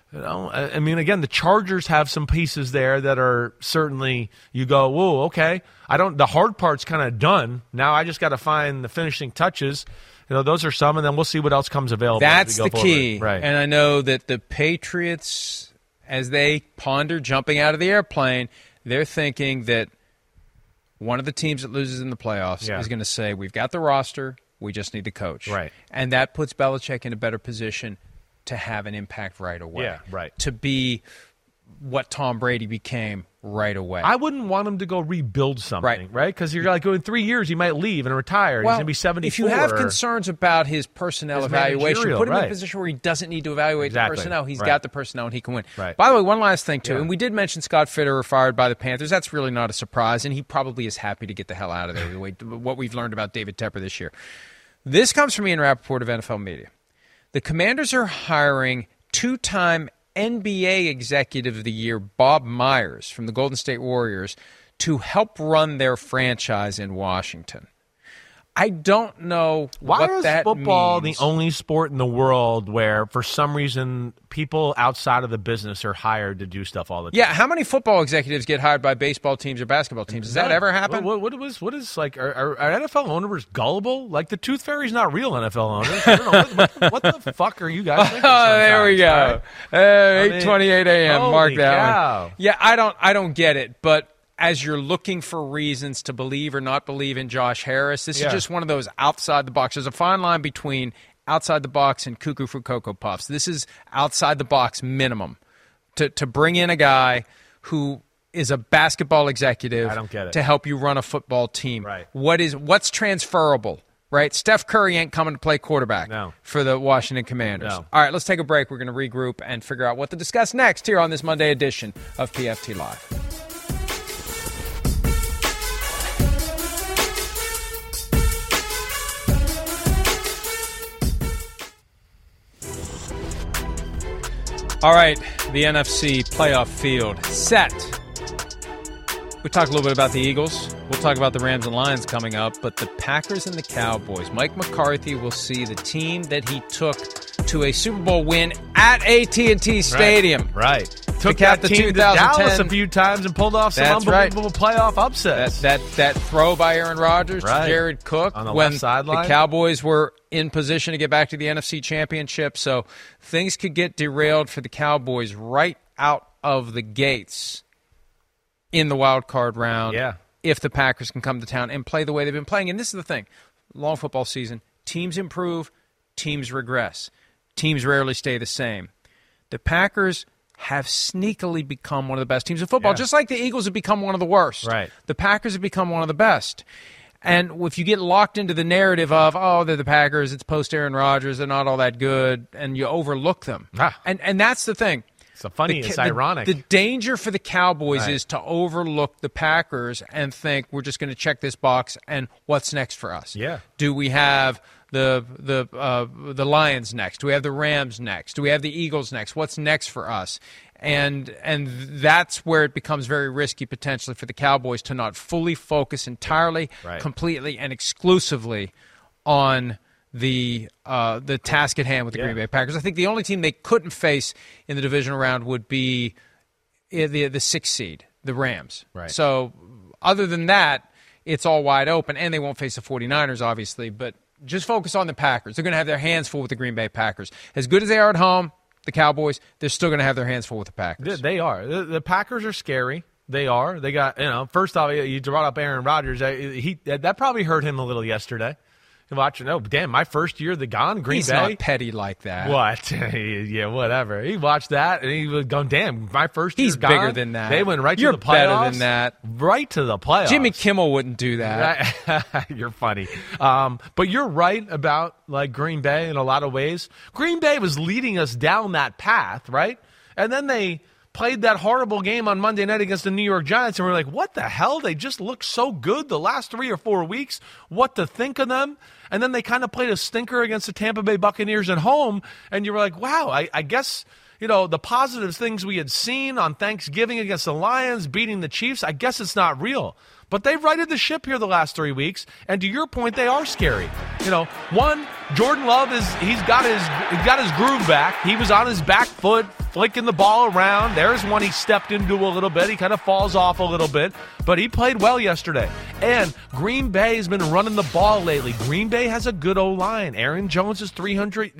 Again, the Chargers have some pieces there that are certainly, you go, whoa, okay. The hard part's kind of done. Now I just got to find the finishing touches. Those are some, and then we'll see what else comes available. That's the key. Right. And I know that the Patriots, as they ponder jumping out of the airplane, they're thinking that one of the teams that loses in the playoffs is going to say, we've got the roster, we just need to coach. Right. And that puts Belichick in a better position to have an impact right away. Yeah, right. To be what Tom Brady became right away. I wouldn't want him to go rebuild something, right? Because you're in 3 years he might leave and retire. He's going to be 74. If you have concerns about his personnel evaluation, put him in a right. position where he doesn't need to evaluate the personnel. He's right. got the personnel and he can win. Right. By the way, one last thing, too, and we did mention Scott Fitterer fired by the Panthers. That's really not a surprise, and he probably is happy to get the hell out of there, the way what we've learned about David Tepper this year. This comes from Ian Rappaport of NFL Media. The Commanders are hiring two-time NBA Executive of the Year Bob Myers from the Golden State Warriors to help run their franchise in Washington. I don't know what that means. Why is football the only sport in the world where, for some reason, people outside of the business are hired to do stuff all the time? Yeah, how many football executives get hired by baseball teams or basketball teams? Does that ever happen? What is are NFL owners gullible? The Tooth Fairy's not real NFL owners. I don't know, what the fuck are you guys thinking? There we go. 8:28 a.m. Mark that cow. one. Yeah, I don't get it, but as you're looking for reasons to believe or not believe in Josh Harris, this is just one of those outside the box. There's a fine line between outside the box and cuckoo for Cocoa Puffs. This is outside the box minimum. to bring in a guy who is a basketball executive I don't get it. to help you run a football team. Right. What's transferable, right? Steph Curry ain't coming to play quarterback for the Washington Commanders. No. All right, let's take a break. We're going to regroup and figure out what to discuss next here on this Monday edition of PFT Live. All right, the NFC playoff field set. We talked a little bit about the Eagles. We'll talk about the Rams and Lions coming up, but the Packers and the Cowboys. Mike McCarthy will see the team that he took to a Super Bowl win at AT&T Stadium. Right. Took that team to Dallas a few times and pulled off some unbelievable playoff upsets. That throw by Aaron Rodgers to Jared Cook on the when left sideline. The Cowboys were in position to get back to the NFC Championship. So things could get derailed for the Cowboys right out of the gates in the wild card round if the Packers can come to town and play the way they've been playing. And this is the thing. Long football season, teams improve, teams regress. Teams rarely stay the same. The Packers have sneakily become one of the best teams in football, just like the Eagles have become one of the worst. Right. The Packers have become one of the best. And if you get locked into the narrative of, they're the Packers, it's post-Aaron Rodgers, they're not all that good, and you overlook them. And that's the thing. It's ironic. The danger for the Cowboys is to overlook the Packers and think we're just going to check this box and what's next for us. Yeah. Do we have the Lions next? Do we have the Rams next? Do we have the Eagles next? What's next for us? And that's where it becomes very risky potentially for the Cowboys to not fully focus entirely, completely, and exclusively on the task at hand with the Green Bay Packers. I think the only team they couldn't face in the divisional round would be the sixth seed, the Rams. Right. So other than that, it's all wide open, and they won't face the 49ers, obviously, but just focus on the Packers. They're going to have their hands full with the Green Bay Packers. As good as they are at home, the Cowboys, they're still going to have their hands full with the Packers. They are. The Packers are scary. They are. They got, first off, you brought up Aaron Rodgers. That probably hurt him a little yesterday. Watching, my first year Green Bay. He's not petty like that. What? Yeah, whatever. He watched that and he was going, damn, my first year He's gone. bigger than that. They went right You're to the playoffs. Better than that. Right to the playoffs. Jimmy Kimmel wouldn't do that. You're funny. But you're right about Green Bay in a lot of ways. Green Bay was leading us down that path, right? And then they played that horrible game on Monday night against the New York Giants, and we're like, what the hell? They just look so good the last 3 or 4 weeks. What to think of them? And then they kind of played a stinker against the Tampa Bay Buccaneers at home, and you were like, wow, I guess, the positive things we had seen on Thanksgiving against the Lions, beating the Chiefs, I guess it's not real. But they've righted the ship here the last 3 weeks, and to your point, they are scary. One, Jordan Love he's got his groove back. He was on his back foot, flicking the ball around. There's one he stepped into a little bit. He kind of falls off a little bit, but he played well yesterday. And Green Bay has been running the ball lately. Green Bay has a good O-line. Aaron Jones is 100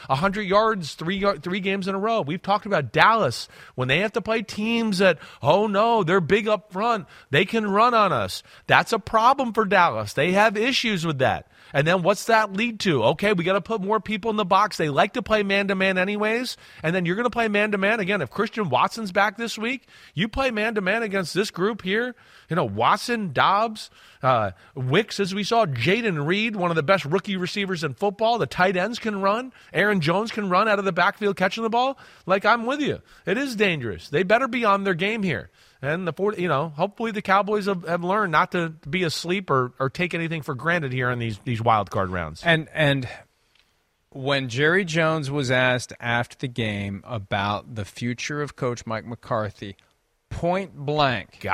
yards, three games in a row. We've talked about Dallas. When they have to play teams that, they're big up front, they can run on us. That's a problem for Dallas. They have issues with that. And then what's that lead to? Okay, we got to put more people in the box. They like to play man-to-man anyways. And then you're going to play man-to-man. Again, if Christian Watson's back this week, you play man-to-man against this group here. Watson, Dobbs, Wicks, as we saw, Jaden Reed, one of the best rookie receivers in football. The tight ends can run. Aaron Jones can run out of the backfield catching the ball. I'm with you. It is dangerous. They better be on their game here. And hopefully the Cowboys have learned not to be asleep or take anything for granted here in these wild card rounds. And when Jerry Jones was asked after the game about the future of Coach Mike McCarthy, point blank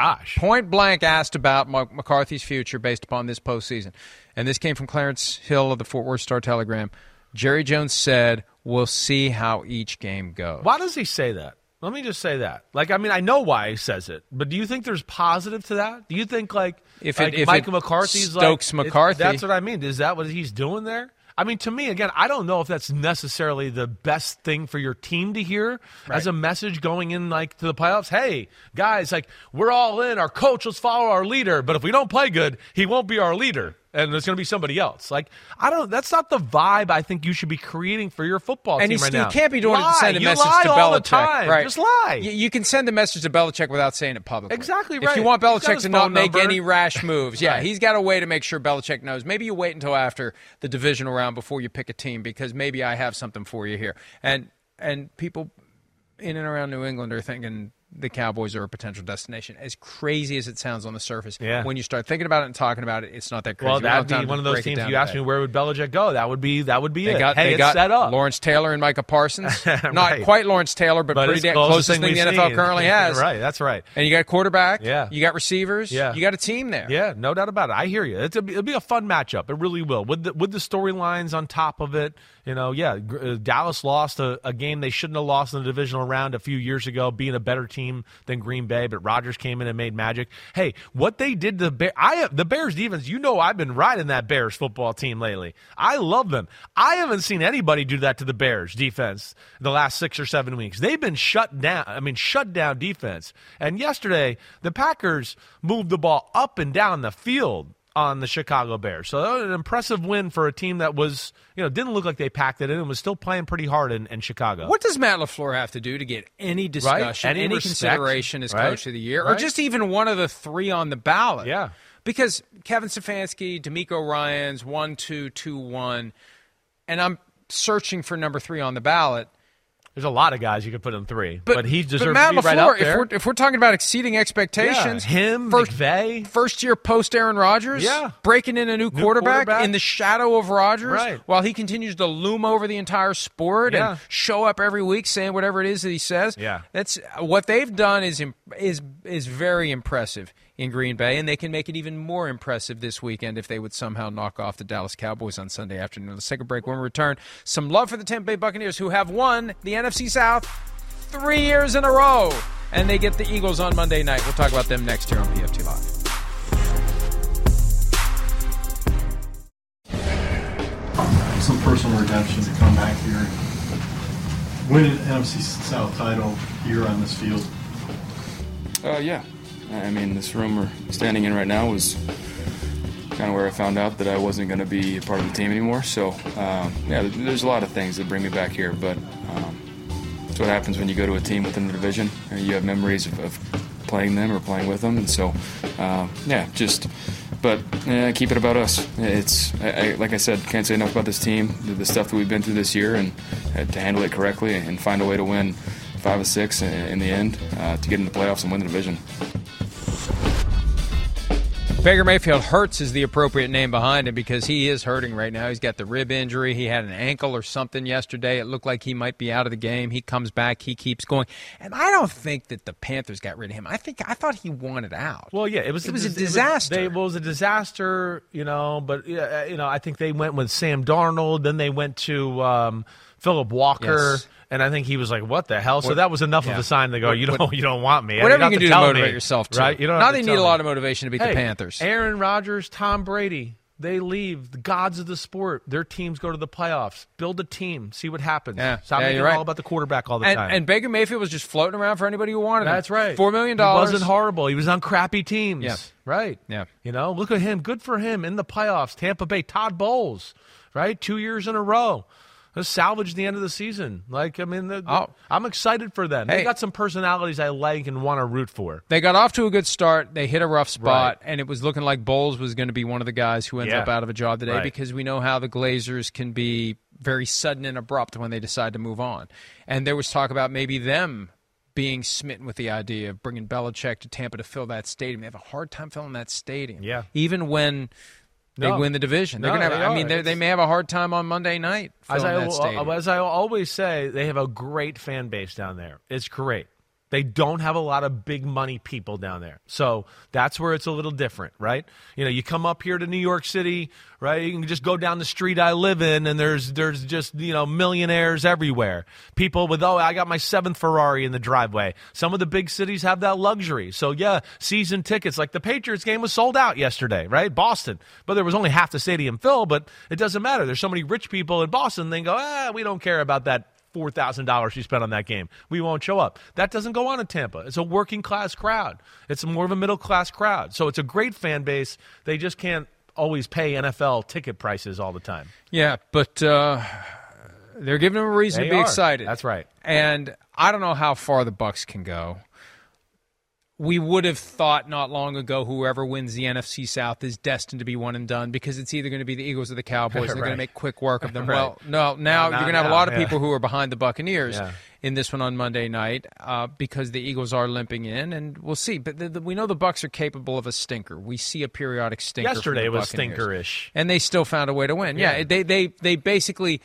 asked about Mike McCarthy's future based upon this postseason. And this came from Clarence Hill of the Fort Worth Star-Telegram. Jerry Jones said, "We'll see how each game goes." Why does he say that? Let me just say that. I know why he says it, but do you think there's positive to that? Do you think, if Mike McCarthy's Stokes McCarthy? That's what I mean. Is that what he's doing there? I mean, to me, again, I don't know if that's necessarily the best thing for your team to hear as a message going in, to the playoffs. Hey, guys, we're all in. Our coach, let's follow our leader. But if we don't play good, he won't be our leader. and there's going to be somebody else. Like, that's not the vibe I think you should be creating for your football team right now. You can't be doing it to send a message to Belichick. All the time. Right. Just lie. You can send a message to Belichick without saying it publicly. Exactly right. If you want Belichick to not make number. any rash moves, Right. he's got a way to make sure Belichick knows. Maybe you wait until after the divisional round before you pick a team, because maybe I have something for you here. And people in and around New England are thinking the Cowboys are a potential destination. As crazy as it sounds on the surface, when you start thinking about it and talking about it, it's not that crazy. Well, that'd be one of those teams. You asked me where would Belichick go. That would be it. They got set up. Lawrence Taylor and Micah Parsons. Right. Not quite Lawrence Taylor, but pretty damn closest thing the NFL currently has. Right, that's right. And you got a quarterback. Yeah. You got receivers. Yeah. You got a team there. Yeah, no doubt about it. I hear you. It'll be a fun matchup. It really will. With the storylines on top of it. Dallas lost a game they shouldn't have lost in the divisional round a few years ago, being a better team than Green Bay, but Rodgers came in and made magic. Hey, what they did to the Bears defense, I've been riding that Bears football team lately. I love them. I haven't seen anybody do that to the Bears defense the last 6 or 7 weeks. They've been shut down defense. And yesterday, the Packers moved the ball up and down the field on the Chicago Bears. So that was an impressive win for a team that was, didn't look like they packed it in and was still playing pretty hard in Chicago. What does Matt LaFleur have to do to get any discussion, any consideration as Coach of the Year, or just even one of the three on the ballot? Yeah. Because Kevin Stefanski, DeMeco Ryans, 1-2-2-1, and I'm searching for number 3 on the ballot. There's a lot of guys you could put in 3, but he deserves Matt to be LaFleur, right up there. If we're talking about exceeding expectations, McVay. First year post Aaron Rodgers, breaking in a new quarterback in the shadow of Rodgers, while he continues to loom over the entire sport and show up every week saying whatever it is that he says. Yeah. That's what they've done is very impressive in Green Bay, and they can make it even more impressive this weekend if they would somehow knock off the Dallas Cowboys on Sunday afternoon. Let's take a break. When we return, some love for the Tampa Bay Buccaneers, who have won the NFC South 3 years in a row, and they get the Eagles on Monday night. We'll talk about them next here on PFT Live. Some personal redemption to come back here and win an NFC South title here on this field. Yeah. I mean, this room we're standing in right now was kind of where I found out that I wasn't going to be a part of the team anymore. So, there's a lot of things that bring me back here, but that's what happens when you go to a team within the division. You have memories of playing them or playing with them, and so, keep it about us. It's like I said, can't say enough about this team, the stuff that we've been through this year, and to handle it correctly and find a way to win 5 of 6 in the end to get in the playoffs and win the division. Baker Mayfield hurts is the appropriate name behind him because he is hurting right now. He's got the rib injury. He had an ankle or something yesterday. It looked like he might be out of the game. He comes back. He keeps going. And I don't think that the Panthers got rid of him. I thought he wanted out. Well, yeah, it was a disaster. It was a disaster, but I think they went with Sam Darnold. Then they went to Phillip Walker. Yes. And I think he was like, "What the hell?" So that was enough of a sign to go. You don't want me. Whatever you can do to motivate yourself, too. Right? You don't. Now they need a lot of motivation to beat the Panthers. Aaron Rodgers, Tom Brady, they leave. The gods of the sport. Their teams go to the playoffs. Build a team. See what happens. Stop making all about the quarterback all the time. And Baker Mayfield was just floating around for anybody who wanted him. That's right. $4 million. He wasn't horrible. He was on crappy teams. Yeah. Right. Yeah. Look at him. Good for him in the playoffs. Tampa Bay. Todd Bowles. Right. 2 years in a row. Let's salvage the end of the season. I'm excited for them. They got some personalities I like and want to root for. They got off to a good start. They hit a rough spot, and it was looking like Bowles was going to be one of the guys who ends up out of a job today because we know how the Glazers can be very sudden and abrupt when they decide to move on. And there was talk about maybe them being smitten with the idea of bringing Belichick to Tampa to fill that stadium. They have a hard time filling that stadium. Yeah. Even when they win the division. They're gonna have, they may have a hard time on Monday night filling that stadium. As I always say, they have a great fan base down there. It's great. They don't have a lot of big money people down there. So that's where it's a little different, right? You come up here to New York City, right? You can just go down the street I live in, and there's just, millionaires everywhere. People with, I got my 7th Ferrari in the driveway. Some of the big cities have that luxury. So, season tickets. Like the Patriots game was sold out yesterday, right? Boston. But there was only half the stadium filled, but it doesn't matter. There's so many rich people in Boston, they go, we don't care about that $4,000 you spent on that game. We won't show up. That doesn't go on in Tampa. It's a working class crowd. It's more of a middle class crowd. So it's a great fan base. They just can't always pay NFL ticket prices all the time. Yeah, but they're giving them a reason to be excited. That's right. And I don't know how far the Bucs can go. We would have thought not long ago whoever wins the NFC South is destined to be one and done because it's either going to be the Eagles or the Cowboys, and they're going to make quick work of them. Right. Well, no, now you're going to have a lot of people who are behind the Buccaneers in this one on Monday night because the Eagles are limping in, and we'll see. But we know the Bucs are capable of a stinker. We see a periodic stinker. Yesterday was Buccaneers. Stinkerish. And they still found a way to win. Yeah, they basically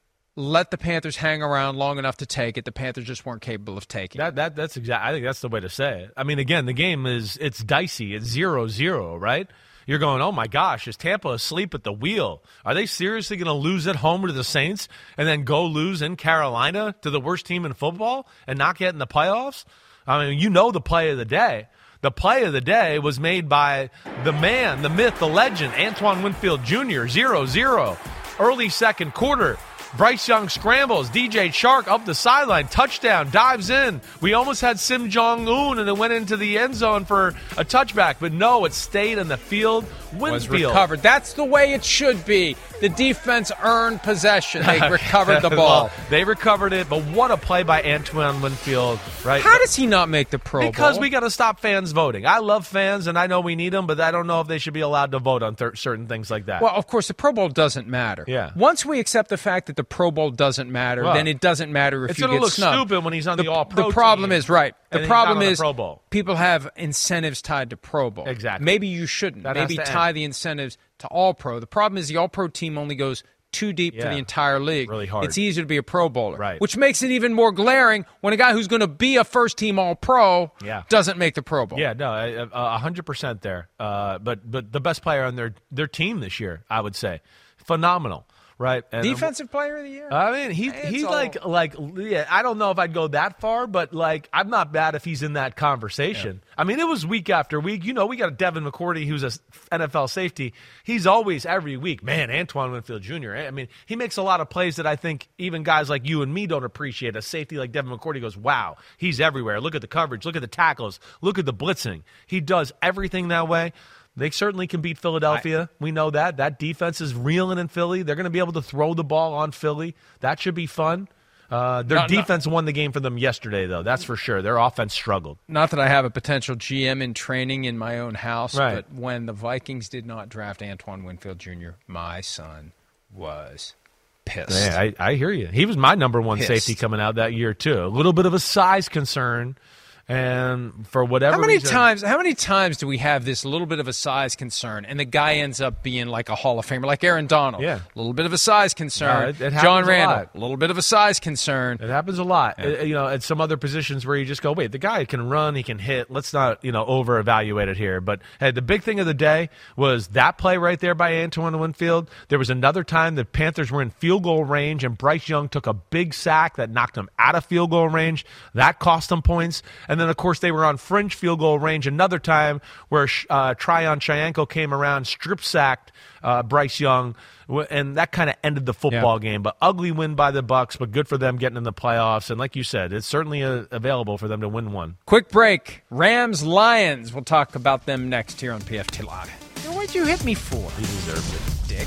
let the Panthers hang around long enough to take it. The Panthers just weren't capable of taking it. That's exactly. I think that's the way to say it. I mean, again, the game it's dicey. It's 0-0, right? You're going, oh my gosh, is Tampa asleep at the wheel? Are they seriously going to lose at home to the Saints and then go lose in Carolina to the worst team in football and not get in the playoffs? I mean, you know the play of the day. The play of the day was made by the man, the myth, the legend, Antoine Winfield Jr., 0-0. Early second quarter. Bryce Young scrambles. DJ Chark up the sideline. Touchdown. Dives in. We almost had Sim Jong-un, and it went into the end zone for a touchback. But no, it stayed in the field. Winfield. Was recovered. That's the way it should be. The defense earned possession. They recovered the ball. Well, they recovered it, but what a play by Antoine Winfield, right? How does he not make the Pro Bowl? Because we got to stop fans voting. I love fans, and I know we need them, but I don't know if they should be allowed to vote on certain things like that. Well, of course, the Pro Bowl doesn't matter. Yeah. Once we accept the fact that the Pro Bowl doesn't matter, then it doesn't matter if you get snubbed. It's going to look stupid when he's on the All-Pro The problem team, is, right, the and problem he's not on is the Pro Bowl. People have incentives tied to Pro Bowl. Exactly. Maybe you shouldn't. That Maybe has to tie end. the incentives to All-Pro. The problem is the All-Pro team only goes too deep for the entire league. Really hard. It's easier to be a Pro Bowler. Right. Which makes it even more glaring when a guy who's going to be a first-team All-Pro doesn't make the Pro Bowl. Yeah, no, 100% there. But the best player on their team this year, I would say. Phenomenal. Right, and Defensive player of the year. I mean, he's like I don't know if I'd go that far, but like I'm not bad if he's in that conversation. Yeah. I mean, it was week after week. You know, we got a Devin McCourty who's a NFL safety. He's always every week, man. Antoine Winfield Jr. I mean, he makes a lot of plays that I think even guys like you and me don't appreciate. A safety like Devin McCourty goes, wow, he's everywhere. Look at the coverage. Look at the tackles. Look at the blitzing. He does everything that way. They certainly can beat Philadelphia. We know that. That defense is reeling in Philly. They're going to be able to throw the ball on Philly. That should be fun. Their defense won the game for them yesterday, though. That's for sure. Their offense struggled. Not that I have a potential GM in training in my own house, right. But when the Vikings did not draft Antoine Winfield Jr., my son was pissed. Yeah, I hear you. He was my number one safety coming out that year, too. A little bit of a size concern. And for whatever reason, how many times do we have this little bit of a size concern, and the guy ends up being like a Hall of Famer, like Aaron Donald? Yeah, a little bit of a size concern. It John Randall, a little bit of a size concern. It happens a lot. Yeah. At some other positions where you just go, wait, the guy can run, he can hit. Let's not over evaluate it here. But hey, the big thing of the day was that play right there by Antoine Winfield. There was another time the Panthers were in field goal range, and Bryce Young took a big sack that knocked him out of field goal range. That cost them points. And then, of course, they were on fringe field goal range another time where Tryon Chianco came around, strip-sacked Bryce Young, and that kind of ended the football game. But ugly win by the Bucs, but good for them getting in the playoffs. And like you said, it's certainly available for them to win one. Quick break. Rams-Lions. We'll talk about them next here on PFT Live. What'd you hit me for? You deserved it. Dick.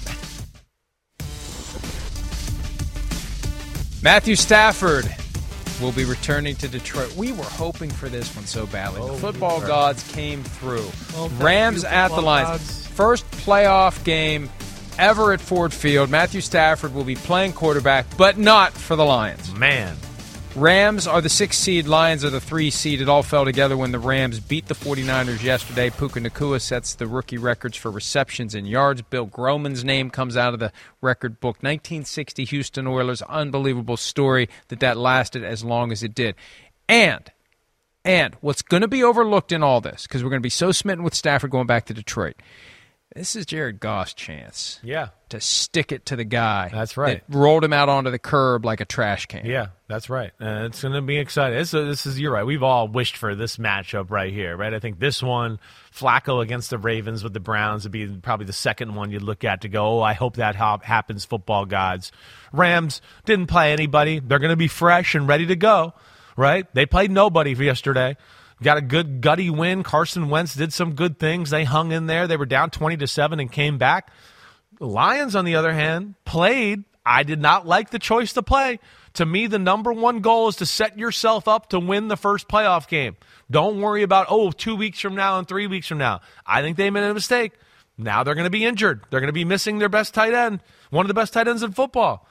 Matthew Stafford will be returning to Detroit. We were hoping for this one so badly. The football gods came through. Rams at the Lions. First playoff game ever at Ford Field. Matthew Stafford will be playing quarterback, but not for the Lions. Man. Rams are the 6th seed. Lions are the 3 seed. It all fell together when the Rams beat the 49ers yesterday. Puka Nacua sets the rookie records for receptions and yards. Bill Groman's name comes out of the record book. 1960 Houston Oilers. Unbelievable story that lasted as long as it did. And what's going to be overlooked in all this, because we're going to be so smitten with Stafford going back to Detroit, this is Jared Goff's chance. Yeah. To stick it to the guy. That's right. That rolled him out onto the curb like a trash can. Yeah, that's right. It's going to be exciting. You're right. We've all wished for this matchup right here, right? I think this one, Flacco against the Ravens with the Browns, would be probably the second one you'd look at to go, I hope that happens, football gods. Rams didn't play anybody. They're going to be fresh and ready to go, right? They played nobody for yesterday. got a good gutty win. Carson Wentz did some good things. They hung in there. They were down 20-7 and came back. The Lions, on the other hand, played. I did not like the choice to play. To me, the number one goal is to set yourself up to win the first playoff game. Don't worry about, 2 weeks from now and 3 weeks from now. I think they made a mistake. Now they're going to be injured. They're going to be missing their best tight end, one of the best tight ends in football.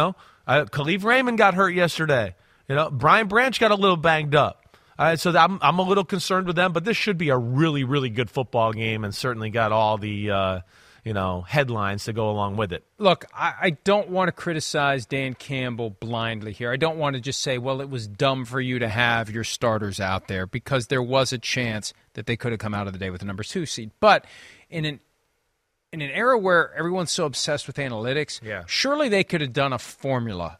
Khalif Raymond got hurt yesterday. Brian Branch got a little banged up. So I'm a little concerned with them, but this should be a really, really good football game and certainly got all the headlines to go along with it. Look, I don't want to criticize Dan Campbell blindly here. I don't want to just say, well, it was dumb for you to have your starters out there, because there was a chance that they could have come out of the day with the number 2 seed. But in an era where everyone's so obsessed with analytics, surely they could have done a formula,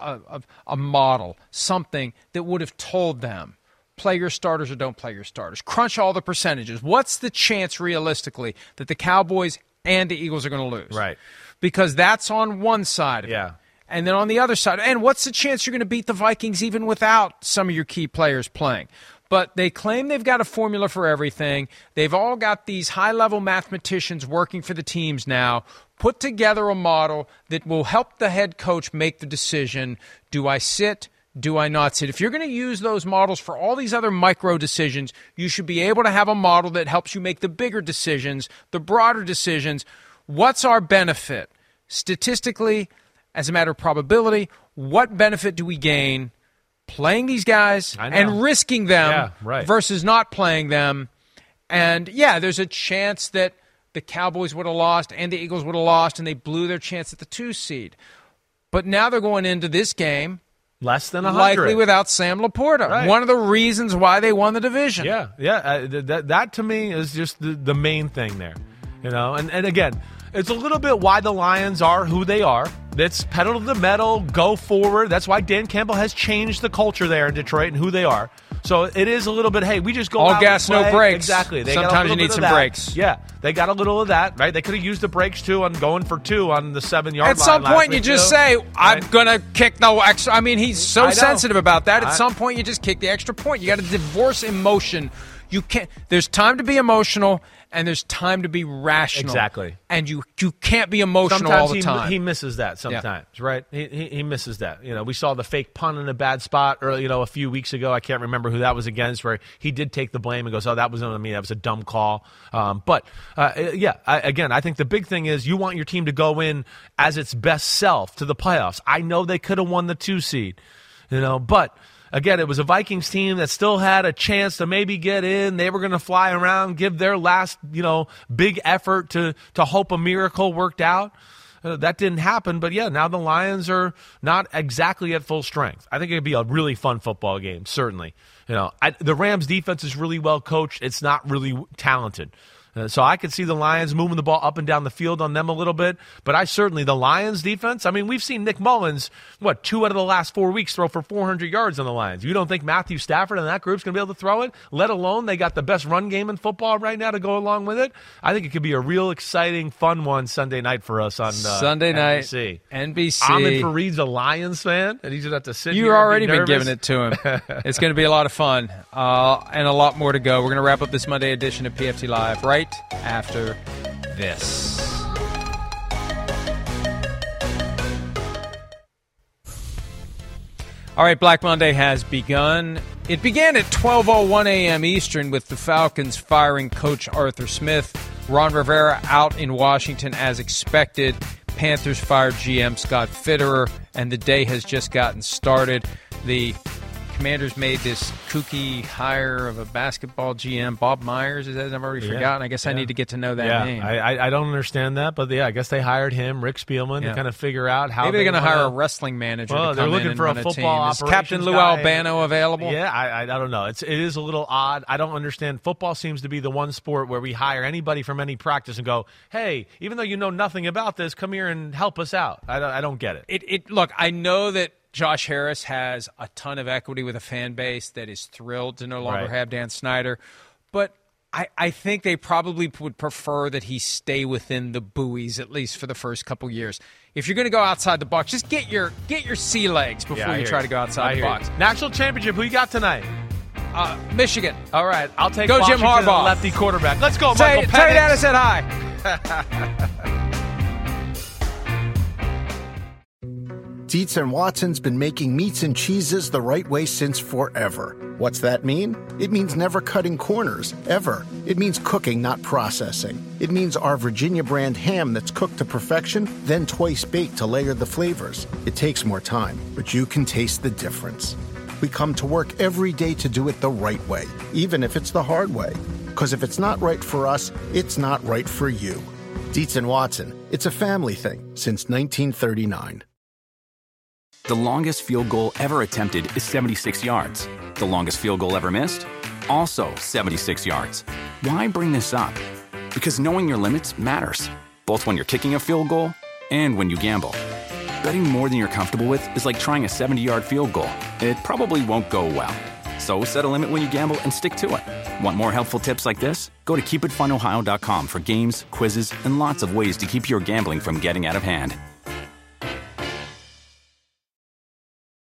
a model, something that would have told them, play your starters or don't play your starters. Crunch all the percentages. What's the chance realistically that the Cowboys and the Eagles are going to lose? Right. Because that's on one side of it. Yeah. And then on the other side, and what's the chance you're going to beat the Vikings even without some of your key players playing? But they claim they've got a formula for everything. They've all got these high-level mathematicians working for the teams now, put together a model that will help the head coach make the decision, do I sit, do I not sit? If you're going to use those models for all these other micro decisions, you should be able to have a model that helps you make the bigger decisions, the broader decisions. What's our benefit? Statistically, as a matter of probability, what benefit do we gain playing these guys and risking them versus not playing them? And, there's a chance that the Cowboys would have lost and the Eagles would have lost, and they blew their chance at the 2 seed. But now they're going into this game less than 100. Likely without Sam Laporta. Right. One of the reasons why they won the division. That to me is just the main thing there. And again, it's a little bit why the Lions are who they are. It's pedal to the metal, go forward. That's why Dan Campbell has changed the culture there in Detroit and who they are. So it is a little bit, hey, we just go all out gas, and play. no brakes. Exactly. Sometimes you need some brakes. Yeah, they got a little of that, right? They could have used the brakes, too, on going for 2 on the 7-yard line. At some point, you just say, I'm going to kick no extra. I mean, he's so sensitive about that. At some point, you just kick the extra point. You got to divorce emotion. You can't. There's time to be emotional, and there's time to be rational. Exactly. And you can't be emotional all the time. He misses that sometimes, right? He misses that. We saw the fake punt in a bad spot early, a few weeks ago. I can't remember who that was against, where he did take the blame and goes, that wasn't on me. That was a dumb call. I think the big thing is you want your team to go in as its best self to the playoffs. I know they could have won the 2 seed, but again, it was a Vikings team that still had a chance to maybe get in. They were going to fly around, give their last, big effort to hope a miracle worked out. That didn't happen, but now the Lions are not exactly at full strength. I think it could be a really fun football game, certainly. The Rams' defense is really well coached. It's not really talented. So I could see the Lions moving the ball up and down the field on them a little bit. But the Lions defense, we've seen Nick Mullins, 2 out of the last 4 weeks throw for 400 yards on the Lions. You don't think Matthew Stafford and that group's going to be able to throw it? Let alone they got the best run game in football right now to go along with it. I think it could be a real exciting, fun one Sunday night for us on Sunday night, NBC. Ahmed Fareed's a Lions fan, and he's going to have to sit here. You've already been giving it to him. It's going to be a lot of fun and a lot more to go. We're going to wrap up this Monday edition of PFT Live right after this. All right, Black Monday has begun. It began at 12:01 a.m. Eastern with the Falcons firing Coach Arthur Smith. Ron Rivera out in Washington as expected. Panthers fired GM Scott Fitterer, and the day has just gotten started. The Commanders made this kooky hire of a basketball GM, Bob Myers. I've already forgotten. I guess I need to get to know that name. I don't understand that, but I guess they hired him, Rick Spielman, to kind of figure out how. Maybe they're going to hire a wrestling manager. Well, to they're come looking in for and a run football team. Is operations Captain Lou guy. Albano available? Yeah, I don't know. It is a little odd. I don't understand. Football seems to be the one sport where we hire anybody from any practice and go, hey, even though you know nothing about this, come here and help us out. I don't get it. Look, I know that Josh Harris has a ton of equity with a fan base that is thrilled to no longer have Dan Snyder. But I think they probably would prefer that he stay within the buoys, at least for the first couple years. If you're going to go outside the box, just get your sea legs before you try to go outside the box. National championship, who you got tonight? Michigan. All right, I'll take Go Jim Washington, Harbaugh. lefty quarterback. Let's go, Say, Michael Terry Dana Penix. said hi. Dietz and Watson's been making meats and cheeses the right way since forever. What's that mean? It means never cutting corners, ever. It means cooking, not processing. It means our Virginia brand ham that's cooked to perfection, then twice baked to layer the flavors. It takes more time, but you can taste the difference. We come to work every day to do it the right way, even if it's the hard way. Because if it's not right for us, it's not right for you. Dietz and Watson, it's a family thing since 1939. The longest field goal ever attempted is 76 yards. The longest field goal ever missed? Also 76 yards. Why bring this up? Because knowing your limits matters, both when you're kicking a field goal and when you gamble. Betting more than you're comfortable with is like trying a 70-yard field goal. It probably won't go well. So set a limit when you gamble and stick to it. Want more helpful tips like this? Go to keepitfunohio.com for games, quizzes, and lots of ways to keep your gambling from getting out of hand.